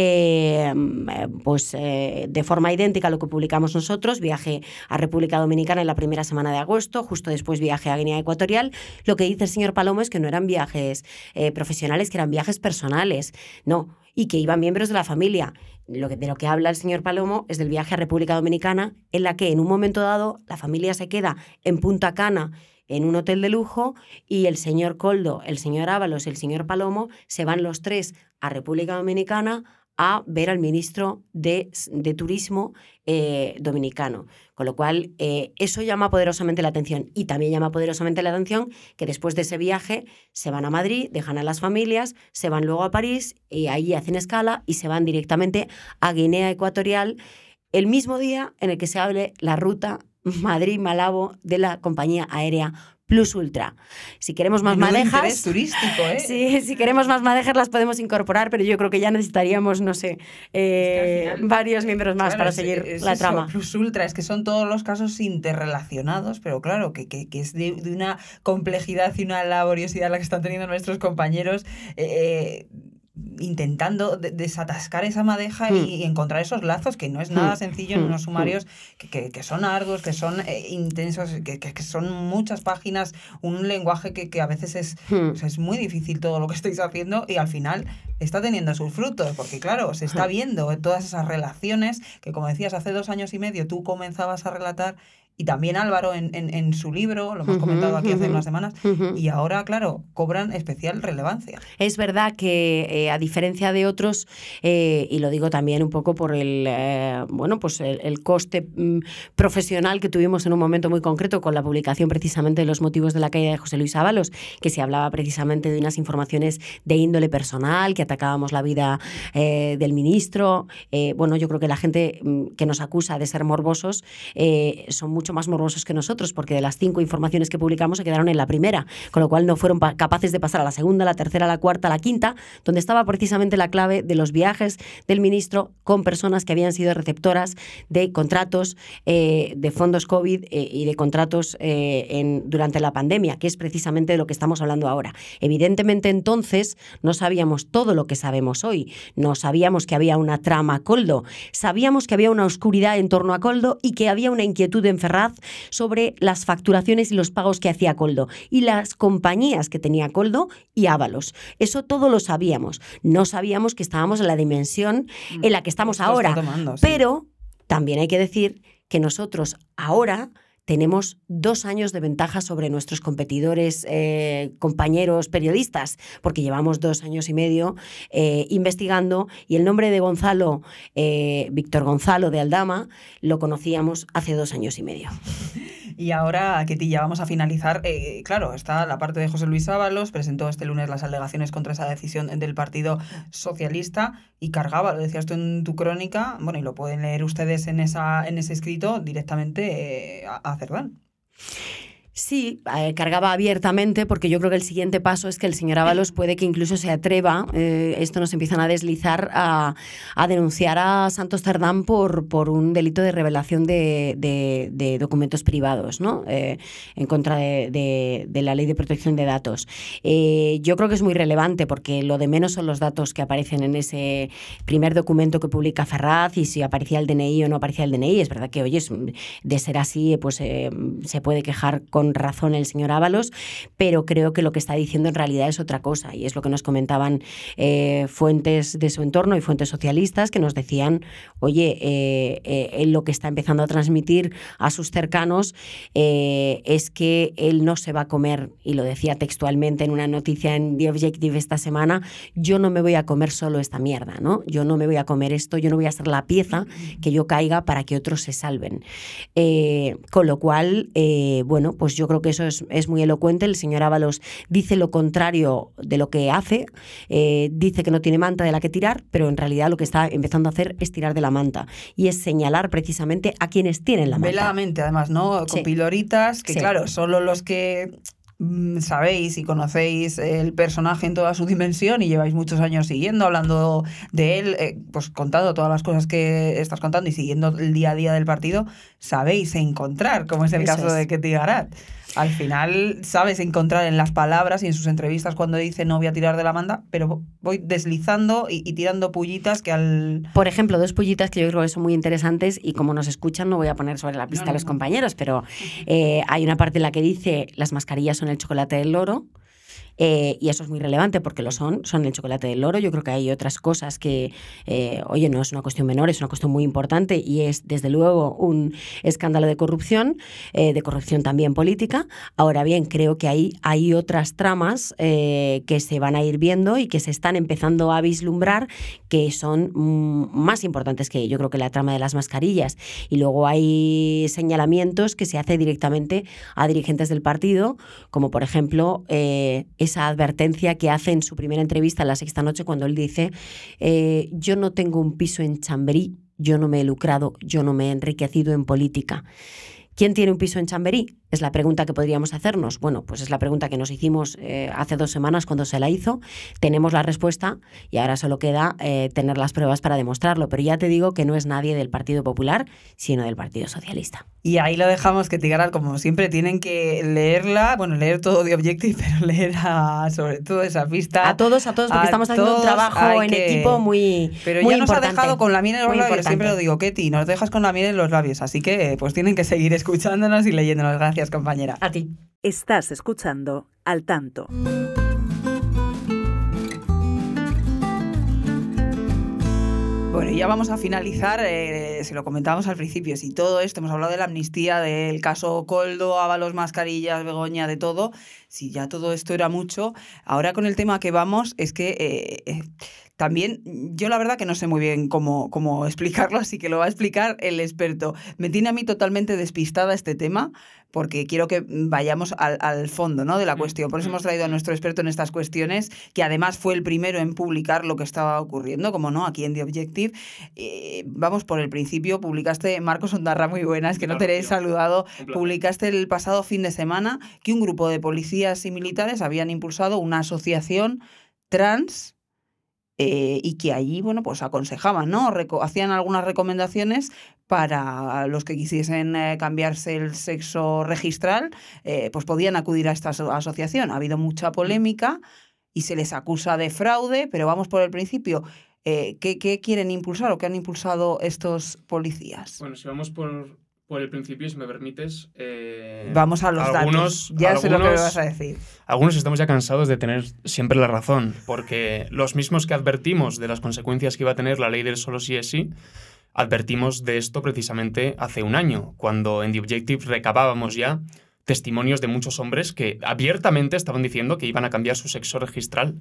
D: eh, pues eh, de forma idéntica a lo que publicamos nosotros, viaje a República Dominicana en la primera semana de agosto, justo después viaje a Guinea Ecuatorial. Lo que dice el señor Palomo es que no eran viajes eh, profesionales, que eran viajes personales. No, y que iban miembros de la familia. Lo que, de lo que habla el señor Palomo es del viaje a República Dominicana, en la que en un momento dado la familia se queda en Punta Cana en un hotel de lujo y el señor Koldo, el señor Ábalos y el señor Palomo se van los tres a República Dominicana a ver al ministro de, de Turismo eh, dominicano. Con lo cual, eh, eso llama poderosamente la atención. Y también llama poderosamente la atención que después de ese viaje se van a Madrid, dejan a las familias, se van luego a París y ahí hacen escala y se van directamente a Guinea Ecuatorial el mismo día en el que se hable la ruta Madrid-Malabo de la compañía aérea Plus Ultra. Si queremos más
B: Menudo
D: madejas...
B: interés turístico, ¿eh?
D: Sí, si queremos más madejas las podemos incorporar, pero yo creo que ya necesitaríamos, no sé, eh, es que final, varios miembros más
B: claro,
D: para
B: es,
D: seguir
B: es
D: la
B: eso,
D: trama.
B: Plus Ultra, es que son todos los casos interrelacionados, pero claro, que, que, que es de, de una complejidad y una laboriosidad la que están teniendo nuestros compañeros. Eh, intentando de, desatascar esa madeja mm. y, y encontrar esos lazos, que no es nada mm. sencillo en unos sumarios que, que, que son arduos, que son eh, intensos, que, que, que son muchas páginas, un lenguaje que, que a veces es, mm. pues es muy difícil todo lo que estáis haciendo, y al final está teniendo sus frutos, porque claro, se está viendo todas esas relaciones que, como decías, hace dos años y medio tú comenzabas a relatar, y también Álvaro en, en, en su libro, lo hemos uh-huh, comentado aquí uh-huh, hace unas semanas, uh-huh. y ahora, claro, cobran especial relevancia.
D: Es verdad que, eh, a diferencia de otros, eh, y lo digo también un poco por el, eh, bueno, pues el, el coste mm, profesional que tuvimos en un momento muy concreto con la publicación precisamente de los motivos de la caída de José Luis Ábalos, que se hablaba precisamente de unas informaciones de índole personal, que atacábamos la vida eh, del ministro. Eh, bueno, yo creo que la gente mm, que nos acusa de ser morbosos eh, son mucho más morbosos que nosotros, porque de las cinco informaciones que publicamos se quedaron en la primera, con lo cual no fueron pa- capaces de pasar a la segunda, la tercera, la cuarta, la quinta, donde estaba precisamente la clave de los viajes del ministro con personas que habían sido receptoras de contratos eh, de fondos COVID eh, y de contratos eh, en, durante la pandemia, que es precisamente de lo que estamos hablando ahora. Evidentemente, entonces, no sabíamos todo lo que sabemos hoy. No sabíamos que había una trama a Koldo, sabíamos que había una oscuridad en torno a Koldo y que había una inquietud en Ferraz sobre las facturaciones y los pagos que hacía Koldo y las compañías que tenía Koldo y Ábalos. Eso todo lo sabíamos. No sabíamos que estábamos en la dimensión en la que estamos
B: Esto
D: ahora.
B: está tomando, sí.
D: Pero también hay que decir que nosotros ahora tenemos dos años de ventaja sobre nuestros competidores, eh, compañeros periodistas, porque llevamos dos años y medio eh, investigando, y el nombre de Gonzalo, eh, Víctor Gonzalo de Aldama, lo conocíamos hace dos años y medio.
B: Y ahora, Ketty, ya vamos a finalizar. Eh, claro, está la parte de José Luis Ábalos, presentó este lunes las alegaciones contra esa decisión del Partido Socialista y cargaba, lo decías tú en tu crónica, bueno, y lo pueden leer ustedes en esa en ese escrito directamente eh, a, a Cerdán.
D: Sí, eh, cargaba abiertamente, porque yo creo que el siguiente paso es que el señor Ábalos puede que incluso se atreva, eh, esto nos empiezan a deslizar, a, a denunciar a Santos Cerdán por, por un delito de revelación de, de, de documentos privados, ¿no? Eh, en contra de, de, de la Ley de Protección de Datos. Eh, yo creo que es muy relevante, porque lo de menos son los datos que aparecen en ese primer documento que publica Ferraz, y si aparecía el D N I o no aparecía el D N I. Es verdad que, oye, de ser así, pues eh, se puede quejar con razón el señor Ábalos, pero creo que lo que está diciendo en realidad es otra cosa, y es lo que nos comentaban eh, fuentes de su entorno y fuentes socialistas, que nos decían, oye, eh, eh, él lo que está empezando a transmitir a sus cercanos eh, es que él no se va a comer, y lo decía textualmente en una noticia en The Objective esta semana, yo no me voy a comer solo esta mierda, ¿no? Yo no me voy a comer esto, yo no voy a ser la pieza que yo caiga para que otros se salven. Eh, con lo cual, eh, bueno, pues yo creo que eso es, es muy elocuente. El señor Ábalos dice lo contrario de lo que hace, eh, dice que no tiene manta de la que tirar, pero en realidad lo que está empezando a hacer es tirar de la manta, y es señalar precisamente a quienes tienen la manta.
B: Veladamente, además, ¿no? Con sí. piloritas, que sí. claro, solo los que sabéis y conocéis el personaje en toda su dimensión y lleváis muchos años siguiendo, hablando de él, eh, pues contando todas las cosas que estás contando y siguiendo el día a día del partido, sabéis encontrar, como es el Eso caso es. de Ketty Garat. Al final sabes encontrar en las palabras y en sus entrevistas cuando dice no voy a tirar de la manta, pero voy deslizando y, y tirando pullitas que al...
D: Por ejemplo, dos pullitas que yo creo que son muy interesantes, y como nos escuchan no voy a poner sobre la pista no, no, a los no. compañeros, pero eh, hay una parte en la que dice las mascarillas son el chocolate del loro. Eh, y eso es muy relevante porque lo son, son el chocolate del loro. Yo creo que hay otras cosas que, eh, oye, no es una cuestión menor, es una cuestión muy importante, y es desde luego un escándalo de corrupción, eh, de corrupción también política. Ahora bien, creo que hay, hay otras tramas eh, que se van a ir viendo y que se están empezando a vislumbrar, que son mm, más importantes que yo creo que la trama de las mascarillas. Y luego hay señalamientos que se hace directamente a dirigentes del partido, como por ejemplo eh, esa advertencia que hace en su primera entrevista en La Sexta Noche, cuando él dice eh, yo no tengo un piso en Chamberí, yo no me he lucrado, yo no me he enriquecido en política. ¿Quién tiene un piso en Chamberí? Es la pregunta que podríamos hacernos. Bueno, pues es la pregunta que nos hicimos eh, hace dos semanas cuando se la hizo. Tenemos la respuesta y ahora solo queda eh, tener las pruebas para demostrarlo. Pero ya te digo que no es nadie del Partido Popular, sino del Partido Socialista.
B: Y ahí lo dejamos, que Tigral, como siempre, tienen que leerla, bueno, leer todo The Objective, pero leer a, sobre todo esa pista.
D: A todos, a todos, porque
B: a
D: estamos haciendo
B: todos
D: un trabajo en
B: que...
D: equipo muy
B: Pero
D: muy
B: ya nos
D: importante,
B: ha dejado con la miel en los
D: muy
B: labios,
D: importante.
B: siempre lo digo, Ketty, nos dejas con la miel en los labios, así que pues tienen que seguir escuchándonos y leyéndonos. Gracias, compañera.
D: A ti.
A: Estás escuchando Al Tanto.
B: Bueno, y ya vamos a finalizar, eh, se lo comentábamos al principio, si todo esto, hemos hablado de la amnistía, del caso Koldo, Ábalos, Mascarillas, Begoña, de todo, si ya todo esto era mucho, ahora con el tema que vamos es que eh, eh, también yo la verdad que no sé muy bien cómo, cómo explicarlo, así que lo va a explicar el experto. Me tiene a mí totalmente despistada este tema, porque quiero que vayamos al, al fondo, ¿no?, de la cuestión. Por eso hemos traído a nuestro experto en estas cuestiones, que además fue el primero en publicar lo que estaba ocurriendo, como no, aquí en The Objective. Eh, vamos por el principio, publicaste, Marcos Ondarra, muy buenas, que no te he saludado, publicaste el pasado fin de semana que un grupo de policías y militares habían impulsado una asociación trans, Eh, y que allí, bueno, pues aconsejaban, ¿no? Reco- hacían algunas recomendaciones para los que quisiesen eh, cambiarse el sexo registral, eh, pues podían acudir a esta aso- asociación. Ha habido mucha polémica y se les acusa de fraude, pero vamos por el principio. Eh, ¿qué, qué quieren impulsar o qué han impulsado estos policías?
E: Bueno, si vamos por, por el principio, si me permites... Eh,
B: Vamos a los
E: algunos,
B: datos. Ya sé lo que me
E: algunos-
B: vas a decir.
E: Algunos estamos ya cansados de tener siempre la razón, porque los mismos que advertimos de las consecuencias que iba a tener la ley del solo sí es sí, advertimos de esto precisamente hace un año, cuando en The Objective recabábamos ya testimonios de muchos hombres que abiertamente estaban diciendo que iban a cambiar su sexo registral.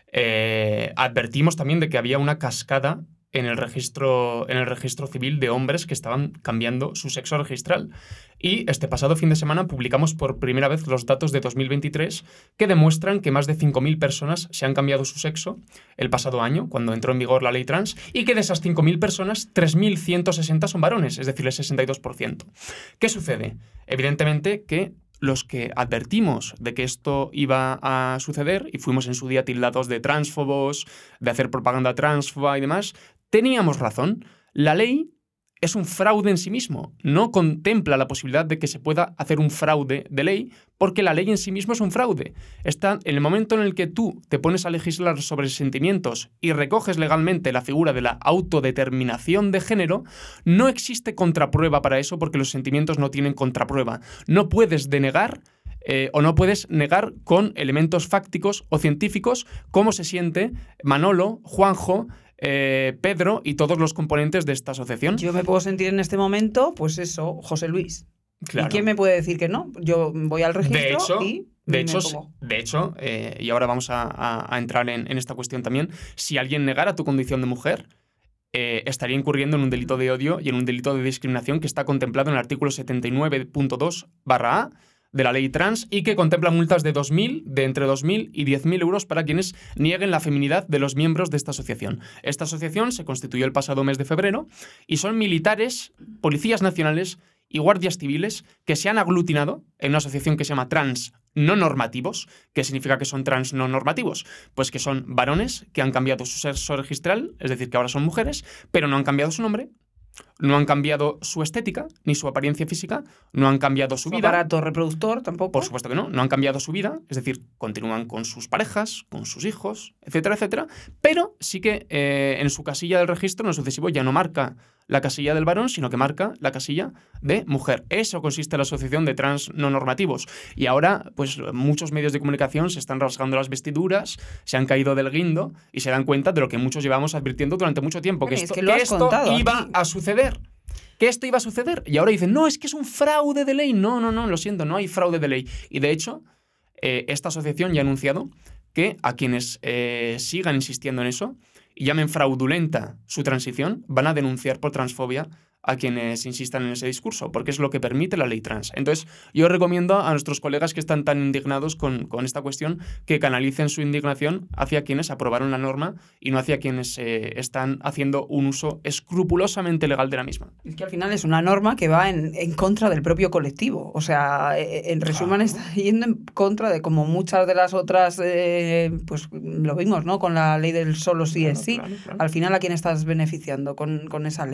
E: Eh, advertimos también de que había una cascada en el registro, en el registro civil de hombres que estaban cambiando su sexo registral. Y este pasado fin de semana publicamos por primera vez los datos de dos mil veintitrés que demuestran que más de cinco mil personas se han cambiado su sexo el pasado año, cuando entró en vigor la ley trans, y que de esas cinco mil personas, tres mil ciento sesenta son varones, es decir, el sesenta y dos por ciento. ¿Qué sucede? Evidentemente que los que advertimos de que esto iba a suceder, y fuimos en su día tildados de transfobos, de hacer propaganda transfoba y demás, teníamos razón. La ley es un fraude en sí mismo. No contempla la posibilidad de que se pueda hacer un fraude de ley, porque la ley en sí mismo es un fraude. Está en el momento en el que tú te pones a legislar sobre sentimientos y recoges legalmente la figura de la autodeterminación de género, no existe contraprueba para eso, porque los sentimientos no tienen contraprueba. No puedes denegar eh, o no puedes negar con elementos fácticos o científicos cómo se siente Manolo, Juanjo, Eh, Pedro y todos los componentes de esta asociación.
B: Yo me puedo sentir en este momento, pues eso, José Luis.
E: Claro.
B: ¿Y quién me puede decir que no? Yo voy al registro
E: De hecho,
B: y
E: de
B: me
E: hecho,
B: pongo.
E: de hecho eh, y ahora vamos a, a, a entrar en, en esta cuestión también, si alguien negara tu condición de mujer, eh, estaría incurriendo en un delito de odio y en un delito de discriminación que está contemplado en el artículo setenta y nueve punto dos barra A de la ley trans, y que contempla multas de dos mil, de entre dos mil y diez mil euros para quienes nieguen la feminidad de los miembros de esta asociación. Esta asociación se constituyó el pasado mes de febrero y son militares, policías nacionales y guardias civiles que se han aglutinado en una asociación que se llama Trans No Normativos. ¿Qué significa que son trans no normativos? Pues que son varones que han cambiado su sexo registral, es decir, que ahora son mujeres, pero no han cambiado su nombre, no han cambiado su estética ni su apariencia física, no han cambiado su
B: ¿Su
E: vida.
B: aparato reproductor tampoco?
E: Por supuesto que no, no han cambiado su vida, es decir, continúan con sus parejas, con sus hijos, etcétera, etcétera, pero sí que eh, en su casilla del registro, en el sucesivo, ya no marca la casilla del varón, sino que marca la casilla de mujer. Eso consiste la asociación de trans no normativos. Y ahora, pues muchos medios de comunicación se están rasgando las vestiduras, se han caído del guindo y se dan cuenta de lo que muchos llevamos advirtiendo durante mucho tiempo,
B: Bueno,
E: que
B: es
E: esto,
B: que lo
E: que
B: has
E: esto
B: contado
E: iba
B: aquí.
E: a suceder. Que esto iba a suceder. Y ahora dicen, no, es que es un fraude de ley. No, no, no, lo siento, no hay fraude de ley. Y de hecho, eh, esta asociación ya ha anunciado que a quienes eh, sigan insistiendo en eso y llamen fraudulenta su transición, van a denunciar por transfobia a quienes insistan en ese discurso, porque es lo que permite la ley trans. Entonces, yo recomiendo a nuestros colegas que están tan indignados con, con esta cuestión que canalicen su indignación hacia quienes aprobaron la norma y no hacia quienes eh, están haciendo un uso escrupulosamente legal de la misma.
B: Es que al final es una norma que va en, en contra del propio colectivo. O sea, eh, en resumen,
E: Claro.
B: está yendo en contra de como muchas de las otras, eh, pues lo vimos, ¿no? Con la ley del solo sí es
E: Claro,
B: sí.
E: claro, claro.
B: Al final, ¿a quién estás beneficiando con, con esa ley?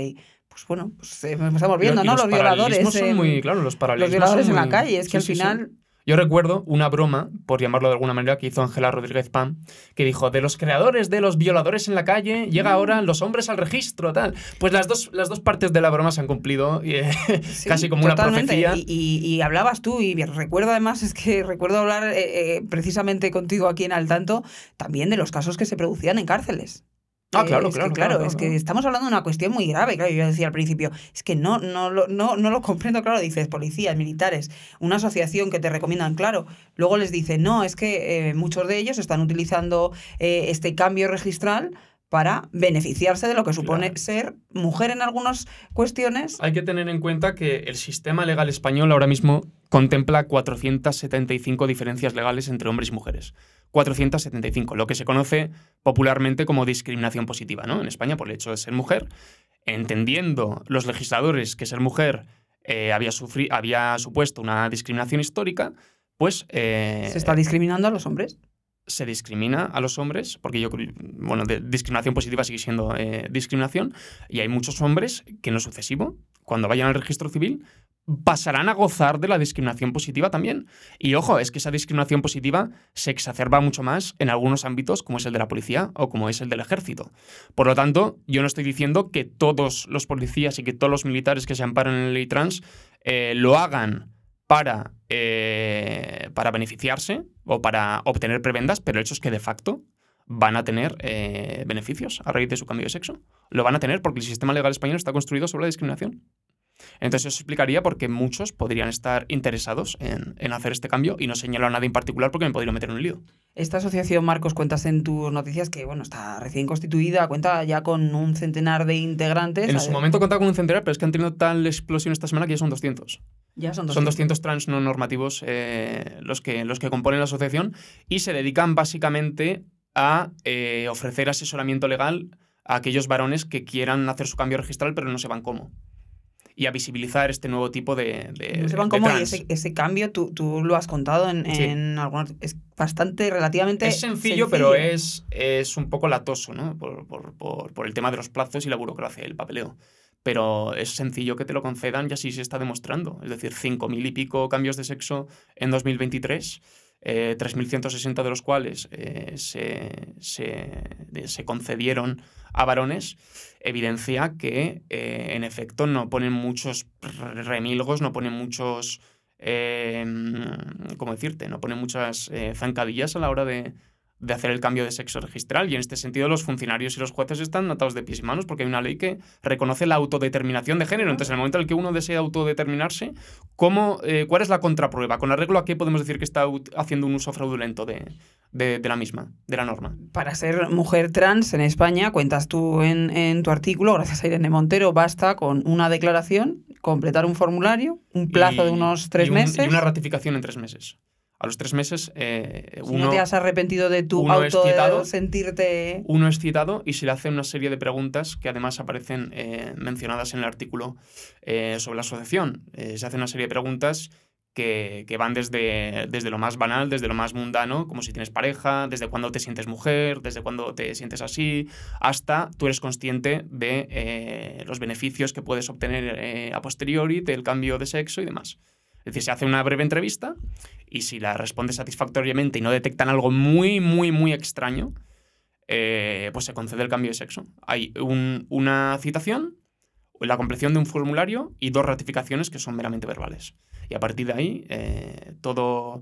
B: pues bueno, pues eh, estamos viendo,
E: Y
B: ¿no?
E: los
B: Los violadores.
E: paralelismos son
B: en-
E: muy, claro, los
B: los
E: paralelismos
B: violadores
E: son
B: en
E: muy-
B: la calle. Es que
E: Sí,
B: al
E: sí, sí.
B: final.
E: Yo recuerdo una broma, por llamarlo de alguna manera, que hizo Ángela Rodríguez Pam, que dijo, de los creadores de los violadores en la calle, llega ahora los hombres al registro, tal. Pues las dos, las dos partes de la broma se han cumplido, y, eh,
B: Sí,
E: casi como
B: totalmente.
E: una profecía.
B: Y, y- y hablabas tú, y recuerdo además, es que recuerdo hablar eh, eh, precisamente contigo aquí en Al Tanto, también de los casos que se producían en cárceles.
E: Ah,
B: Eh,
E: claro,
B: es
E: claro,
B: que,
E: claro,
B: claro,
E: claro,
B: es que
E: claro.
B: estamos hablando de una cuestión muy grave. Claro, yo decía al principio, es que no, no, lo- no, no lo comprendo, claro, dices policías, militares, una asociación que te recomiendan, claro. Luego les dicen, no, es que eh, muchos de ellos están utilizando eh, este cambio registral para beneficiarse de lo que supone
E: Claro.
B: ser mujer en algunas cuestiones.
E: Hay que tener en cuenta que el sistema legal español ahora mismo contempla cuatrocientas setenta y cinco diferencias legales entre hombres y mujeres. cuatrocientas setenta y cinco, lo que se conoce popularmente como discriminación positiva, ¿no? En España, por el hecho de ser mujer, entendiendo los legisladores que ser mujer eh, había, sufri- había supuesto una discriminación histórica, pues eh,
B: ¿Se está discriminando a los hombres?
E: se discrimina a los hombres, porque yo creo, bueno, de discriminación positiva sigue siendo eh, discriminación, y hay muchos hombres que en lo sucesivo, cuando vayan al registro civil, pasarán a gozar de la discriminación positiva también. Y ojo, es que esa discriminación positiva se exacerba mucho más en algunos ámbitos, como es el de la policía o como es el del ejército. Por lo tanto, yo no estoy diciendo que todos los policías y que todos los militares que se amparan en la ley trans eh, lo hagan para, eh, para beneficiarse o para obtener prebendas, pero el hecho es que de facto van a tener eh, beneficios a raíz de su cambio de sexo. Lo van a tener porque el sistema legal español está construido sobre la discriminación. Entonces eso explicaría por qué muchos podrían estar interesados en, en hacer este cambio, y no señalo a nadie en particular porque me podría meter en un lío.
B: Esta asociación, Marcos, cuentas en tus noticias que bueno, está recién constituida, cuenta ya con un centenar de integrantes.
E: En
B: A
E: su
B: ver,
E: momento contaba con un centenar, pero es que han tenido tal explosión esta semana que ya son doscientos.
B: ya son
E: Son
B: doscientos.
E: doscientos trans no normativos eh, los, que, los que componen la asociación, y se dedican básicamente a eh, ofrecer asesoramiento legal a aquellos varones que quieran hacer su cambio registral pero no sepan cómo. Y a visibilizar este nuevo tipo de, de,
B: No sepan
E: de
B: cómo, y
E: trans.
B: ese, ese cambio tú, tú lo has contado en,
E: Sí.
B: en algunas. Es bastante, relativamente.
E: Es sencillo, pero es, es un poco latoso, ¿no? Por, por, por, por el tema de los plazos y la burocracia, el papeleo. Pero es sencillo que te lo concedan y así se está demostrando. Es decir, cinco mil y pico cambios de sexo en dos mil veintitrés, eh, tres mil ciento sesenta de los cuales eh, se, se, se concedieron a varones, evidencia que, eh, en efecto, no ponen muchos remilgos, no ponen muchos... Eh, ¿Cómo decirte? No ponen muchas eh, zancadillas a la hora de, de hacer el cambio de sexo registral, y en este sentido los funcionarios y los jueces están atados de pies y manos porque hay una ley que reconoce la autodeterminación de género. Entonces, en el momento en el que uno desea autodeterminarse, ¿cómo, eh, ¿cuál es la contraprueba? ¿Con arreglo a qué podemos decir que está haciendo un uso fraudulento de, de, de la misma, de la norma?
B: Para ser mujer trans en España, cuentas tú en, en tu artículo, gracias a Irene Montero, basta con una declaración, completar un formulario, un plazo
E: Y-
B: de unos tres
E: y un-
B: meses.
E: Y una ratificación en tres meses. A los tres meses, eh,
B: Si
E: uno...
B: no te has arrepentido de tu
E: uno es
B: auto
E: citado.
B: de sentirte.
E: Uno es citado y se le hace una serie de preguntas que además aparecen eh, mencionadas en el artículo eh, sobre la asociación. Eh, se hace una serie de preguntas que, que van desde, desde lo más banal, desde lo más mundano, como si tienes pareja, desde cuándo te sientes mujer, desde cuándo te sientes así, hasta tú eres consciente de eh, los beneficios que puedes obtener eh, a posteriori del cambio de sexo y demás. Es decir, se hace una breve entrevista y si la respondes satisfactoriamente y no detectan algo muy, muy, muy extraño, eh, pues se concede el cambio de sexo. Hay un- una citación, la compleción de un formulario y dos ratificaciones que son meramente verbales. Y a partir de ahí, eh, todo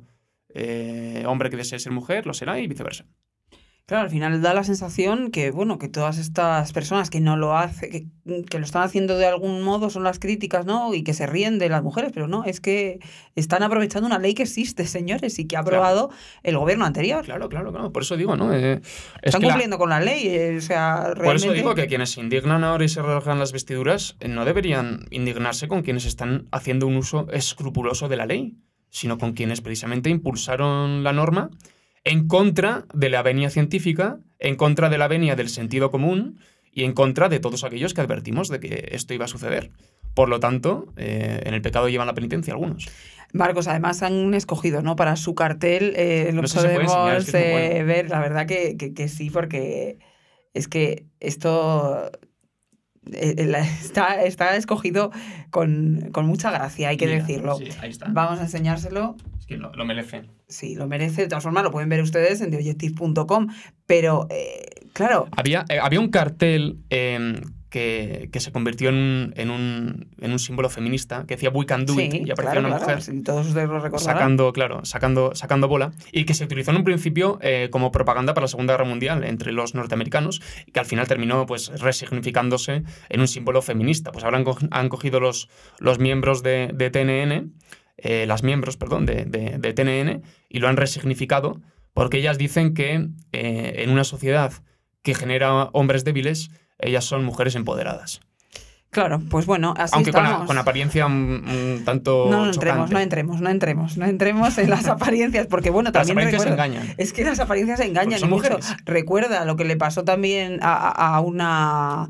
E: eh, hombre que desee ser mujer lo será y viceversa.
B: Claro, al final da la sensación que, bueno, que todas estas personas que no lo hacen, que, que lo están haciendo de algún modo son las críticas, ¿no? Y que se ríen de las mujeres, pero no, es que están aprovechando una ley que existe, señores, y que ha aprobado el gobierno anterior.
E: Claro, claro, claro. Por eso digo, ¿no? Eh, es
B: Están
E: que la-
B: cumpliendo con la ley, eh, o sea, realmente.
E: Por eso digo que quienes se indignan ahora y se rasgan las vestiduras eh, no deberían indignarse con quienes están haciendo un uso escrupuloso de la ley, sino con quienes precisamente impulsaron la norma en contra de la venia científica, en contra de la venia del sentido común y en contra de todos aquellos que advertimos de que esto iba a suceder. Por lo tanto, eh, en el pecado llevan la penitencia algunos.
B: Marcos, además han escogido, ¿no? Para su cartel, eh, lo
E: No sé si se puede
B: podemos
E: enseñar, es que es muy
B: eh,
E: bueno.
B: ver, la verdad que, que, que sí, porque es que esto está, está escogido con, con mucha gracia, hay que
E: Mira,
B: decirlo.
E: Sí, ahí está.
B: Vamos a enseñárselo.
E: Es que lo, lo merece.
B: Sí, lo merece. De todas formas, lo pueden ver ustedes en the objective punto com. Pero, eh, claro...
E: Había, eh, había un cartel eh, que, que se convirtió en un, en, un, en un símbolo feminista que decía "We can do
B: sí,
E: it", y aparecía
B: claro,
E: una
B: claro,
E: mujer
B: sí, todos ustedes lo recordarán.
E: sacando, claro, sacando, sacando bola, y que se utilizó en un principio eh, como propaganda para la Segunda Guerra Mundial entre los norteamericanos, y que al final terminó pues resignificándose en un símbolo feminista. Pues ahora han, co han cogido los, los miembros de, de T N N, eh, las miembros, perdón, de, de, de T N N, y lo han resignificado porque ellas dicen que eh, en una sociedad que genera hombres débiles, ellas son mujeres empoderadas.
B: Claro, pues bueno, así
E: Aunque
B: estamos.
E: con, a, con apariencia un, un tanto
B: No, no
E: chocante.
B: entremos, no entremos, no entremos, no entremos en las apariencias, porque bueno,
E: Las
B: también
E: apariencias
B: recuerda,
E: engañan.
B: es que las apariencias engañan
E: Porque son
B: y mucho.
E: mujeres.
B: Recuerda lo que le pasó también a, a- a una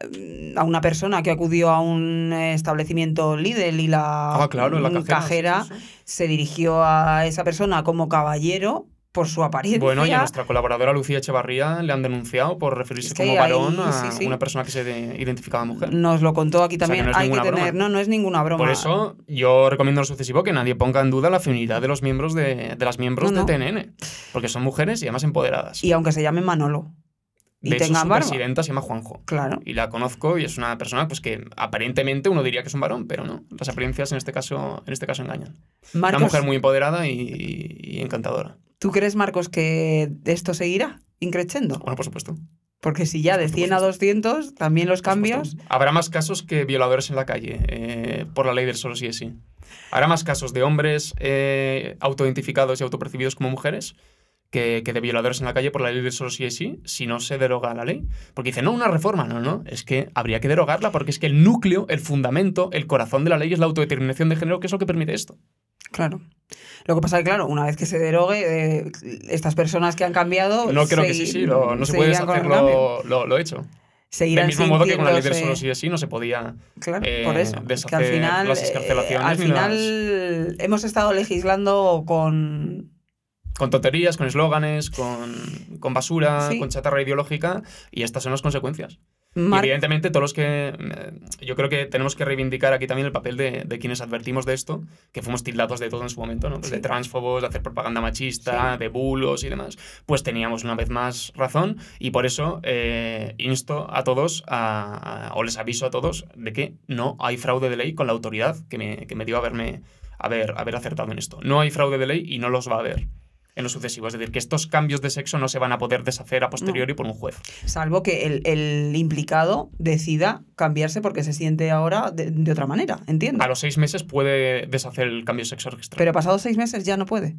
B: a una persona que acudió a un establecimiento Lidl y la
E: Ah, claro, la cajera,
B: cajera
E: sí, sí, sí.
B: se dirigió a esa persona como caballero por su apariencia.
E: Bueno, y a nuestra colaboradora Lucía Echevarría le han denunciado por referirse
B: Es que
E: como
B: ahí,
E: varón a
B: sí, sí.
E: una persona que se de- identificaba mujer.
B: Nos lo contó aquí
E: O sea, que
B: también.
E: no es
B: Hay que
E: ninguna
B: tener,
E: broma.
B: no, no es ninguna broma.
E: Por eso yo recomiendo en lo sucesivo que nadie ponga en duda la feminidad de los miembros de, de las miembros
B: No, no.
E: de T N N, porque son mujeres y además empoderadas.
B: Y aunque se llame Manolo y
E: de hecho,
B: tengan
E: su
B: barba.
E: presidenta se llama Juanjo.
B: Claro.
E: Y la conozco y es una persona pues que aparentemente uno diría que es un varón, pero no. Las apariencias en este caso, en este caso engañan.
B: Marcos,
E: Una mujer muy empoderada y, y encantadora.
B: ¿tú crees, Marcos, que esto seguirá increciendo?
E: Bueno, por supuesto.
B: Porque si ya de
E: Por
B: cien a doscientos, también los
E: Por
B: cambios...
E: supuesto. Habrá más casos que violadores en la calle, eh, por la ley del solo sí es sí. Habrá más casos de hombres eh, autoidentificados y autopercibidos como mujeres que, que de violadores en la calle por la ley del solo sí es sí, si no se deroga la ley. Porque dicen, no, una reforma. No, no, es que habría que derogarla porque es que el núcleo, el fundamento, el corazón de la ley es la autodeterminación de género, que es lo que permite esto.
B: Claro. Lo que pasa es que, claro, una vez que se derogue, eh, estas personas que han cambiado...
E: No creo que
B: segui-
E: sí, sí, lo- no se puede
B: seguirán con el
E: deshacer
B: cambio.
E: lo, lo, lo hecho.
B: Seguirán
E: Del mismo modo que con la ley del
B: sintiéndose-
E: solo sí es sí no se podía
B: Claro,
E: eh,
B: por eso. Que al
E: deshacer
B: final,
E: las
B: eh,
E: excarcelaciones
B: al
E: ni
B: final hemos estado legislando con...
E: con tonterías, con eslóganes, con, con basura,
B: Sí.
E: con chatarra ideológica, y estas son las consecuencias.
B: Mar-
E: Y evidentemente todos los que... eh, Yo creo que tenemos que reivindicar aquí también el papel de, de quienes advertimos de esto, que fuimos tildados de todo en su momento, ¿no? Pues
B: Sí.
E: de transfobos, de hacer propaganda machista, de bulos y demás. Pues teníamos una vez más razón, y por eso eh, insto a todos, a, a- o les aviso a todos, de que no hay fraude de ley con la autoridad que me, que me dio haberme, haber, haber acertado en esto. No hay fraude de ley y no los va a haber en lo sucesivo. Es decir, que estos cambios de sexo no se van a poder deshacer a posteriori por un juez.
B: Salvo que el, el implicado decida cambiarse porque se siente ahora de, de otra manera, entiendo.
E: A los seis meses puede deshacer el cambio de sexo registrado.
B: Pero pasados seis meses ya no puede.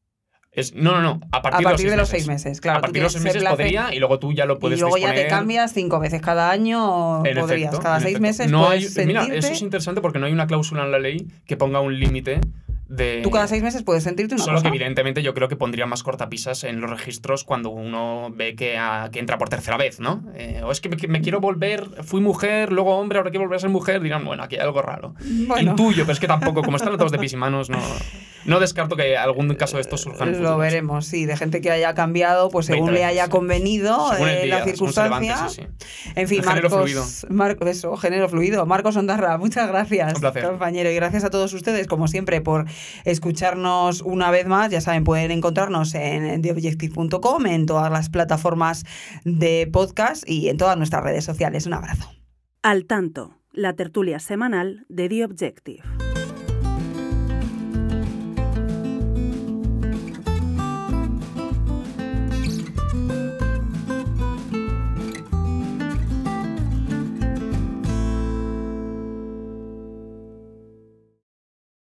E: Es, no, no, no. A partir,
B: A partir
E: de los seis
B: meses,
E: meses.
B: claro.
E: A
B: tú
E: partir de los
B: tienes
E: seis
B: que
E: meses
B: ser la fe-
E: podría y luego tú ya lo puedes
B: Y luego ya te
E: disponer.
B: cambias cinco veces cada año,
E: En
B: podrías.
E: efecto,
B: cada
E: en
B: seis
E: efecto.
B: meses
E: no
B: puedes
E: hay, Mira,
B: sentirte...
E: eso es interesante porque no hay una cláusula en la ley que ponga un límite de...
B: Tú cada seis meses puedes sentirte una
E: Solo
B: cosa.
E: que evidentemente yo creo que pondría más cortapisas en los registros cuando uno ve que, a- que entra por tercera vez, ¿no? Eh, o es que me, que me quiero volver, fui mujer, luego hombre, ahora quiero volver a ser mujer, dirán, bueno, aquí hay algo raro.
B: Bueno.
E: Intuyo, pero es que tampoco, como están todos de pis y manos, no, no descarto que algún caso de estos surja en el
B: Lo
E: futuro.
B: veremos, sí, de gente que haya cambiado, pues según
E: veinte
B: le
E: veces,
B: haya
E: sí.
B: convenido
E: Según el
B: eh,
E: día,
B: la
E: según se levante,
B: circunstancia.
E: sí, sí.
B: En fin,
E: El género
B: Marcos,
E: fluido.
B: Mar- eso, género fluido. Marcos Ondarra, muchas gracias,
E: Un placer.
B: compañero, y gracias a todos ustedes, como siempre, por escucharnos una vez más. Ya saben, pueden encontrarnos en the objective punto com, en todas las plataformas de podcast y en todas nuestras redes sociales. Un abrazo.
A: Al tanto, la tertulia semanal de The Objective.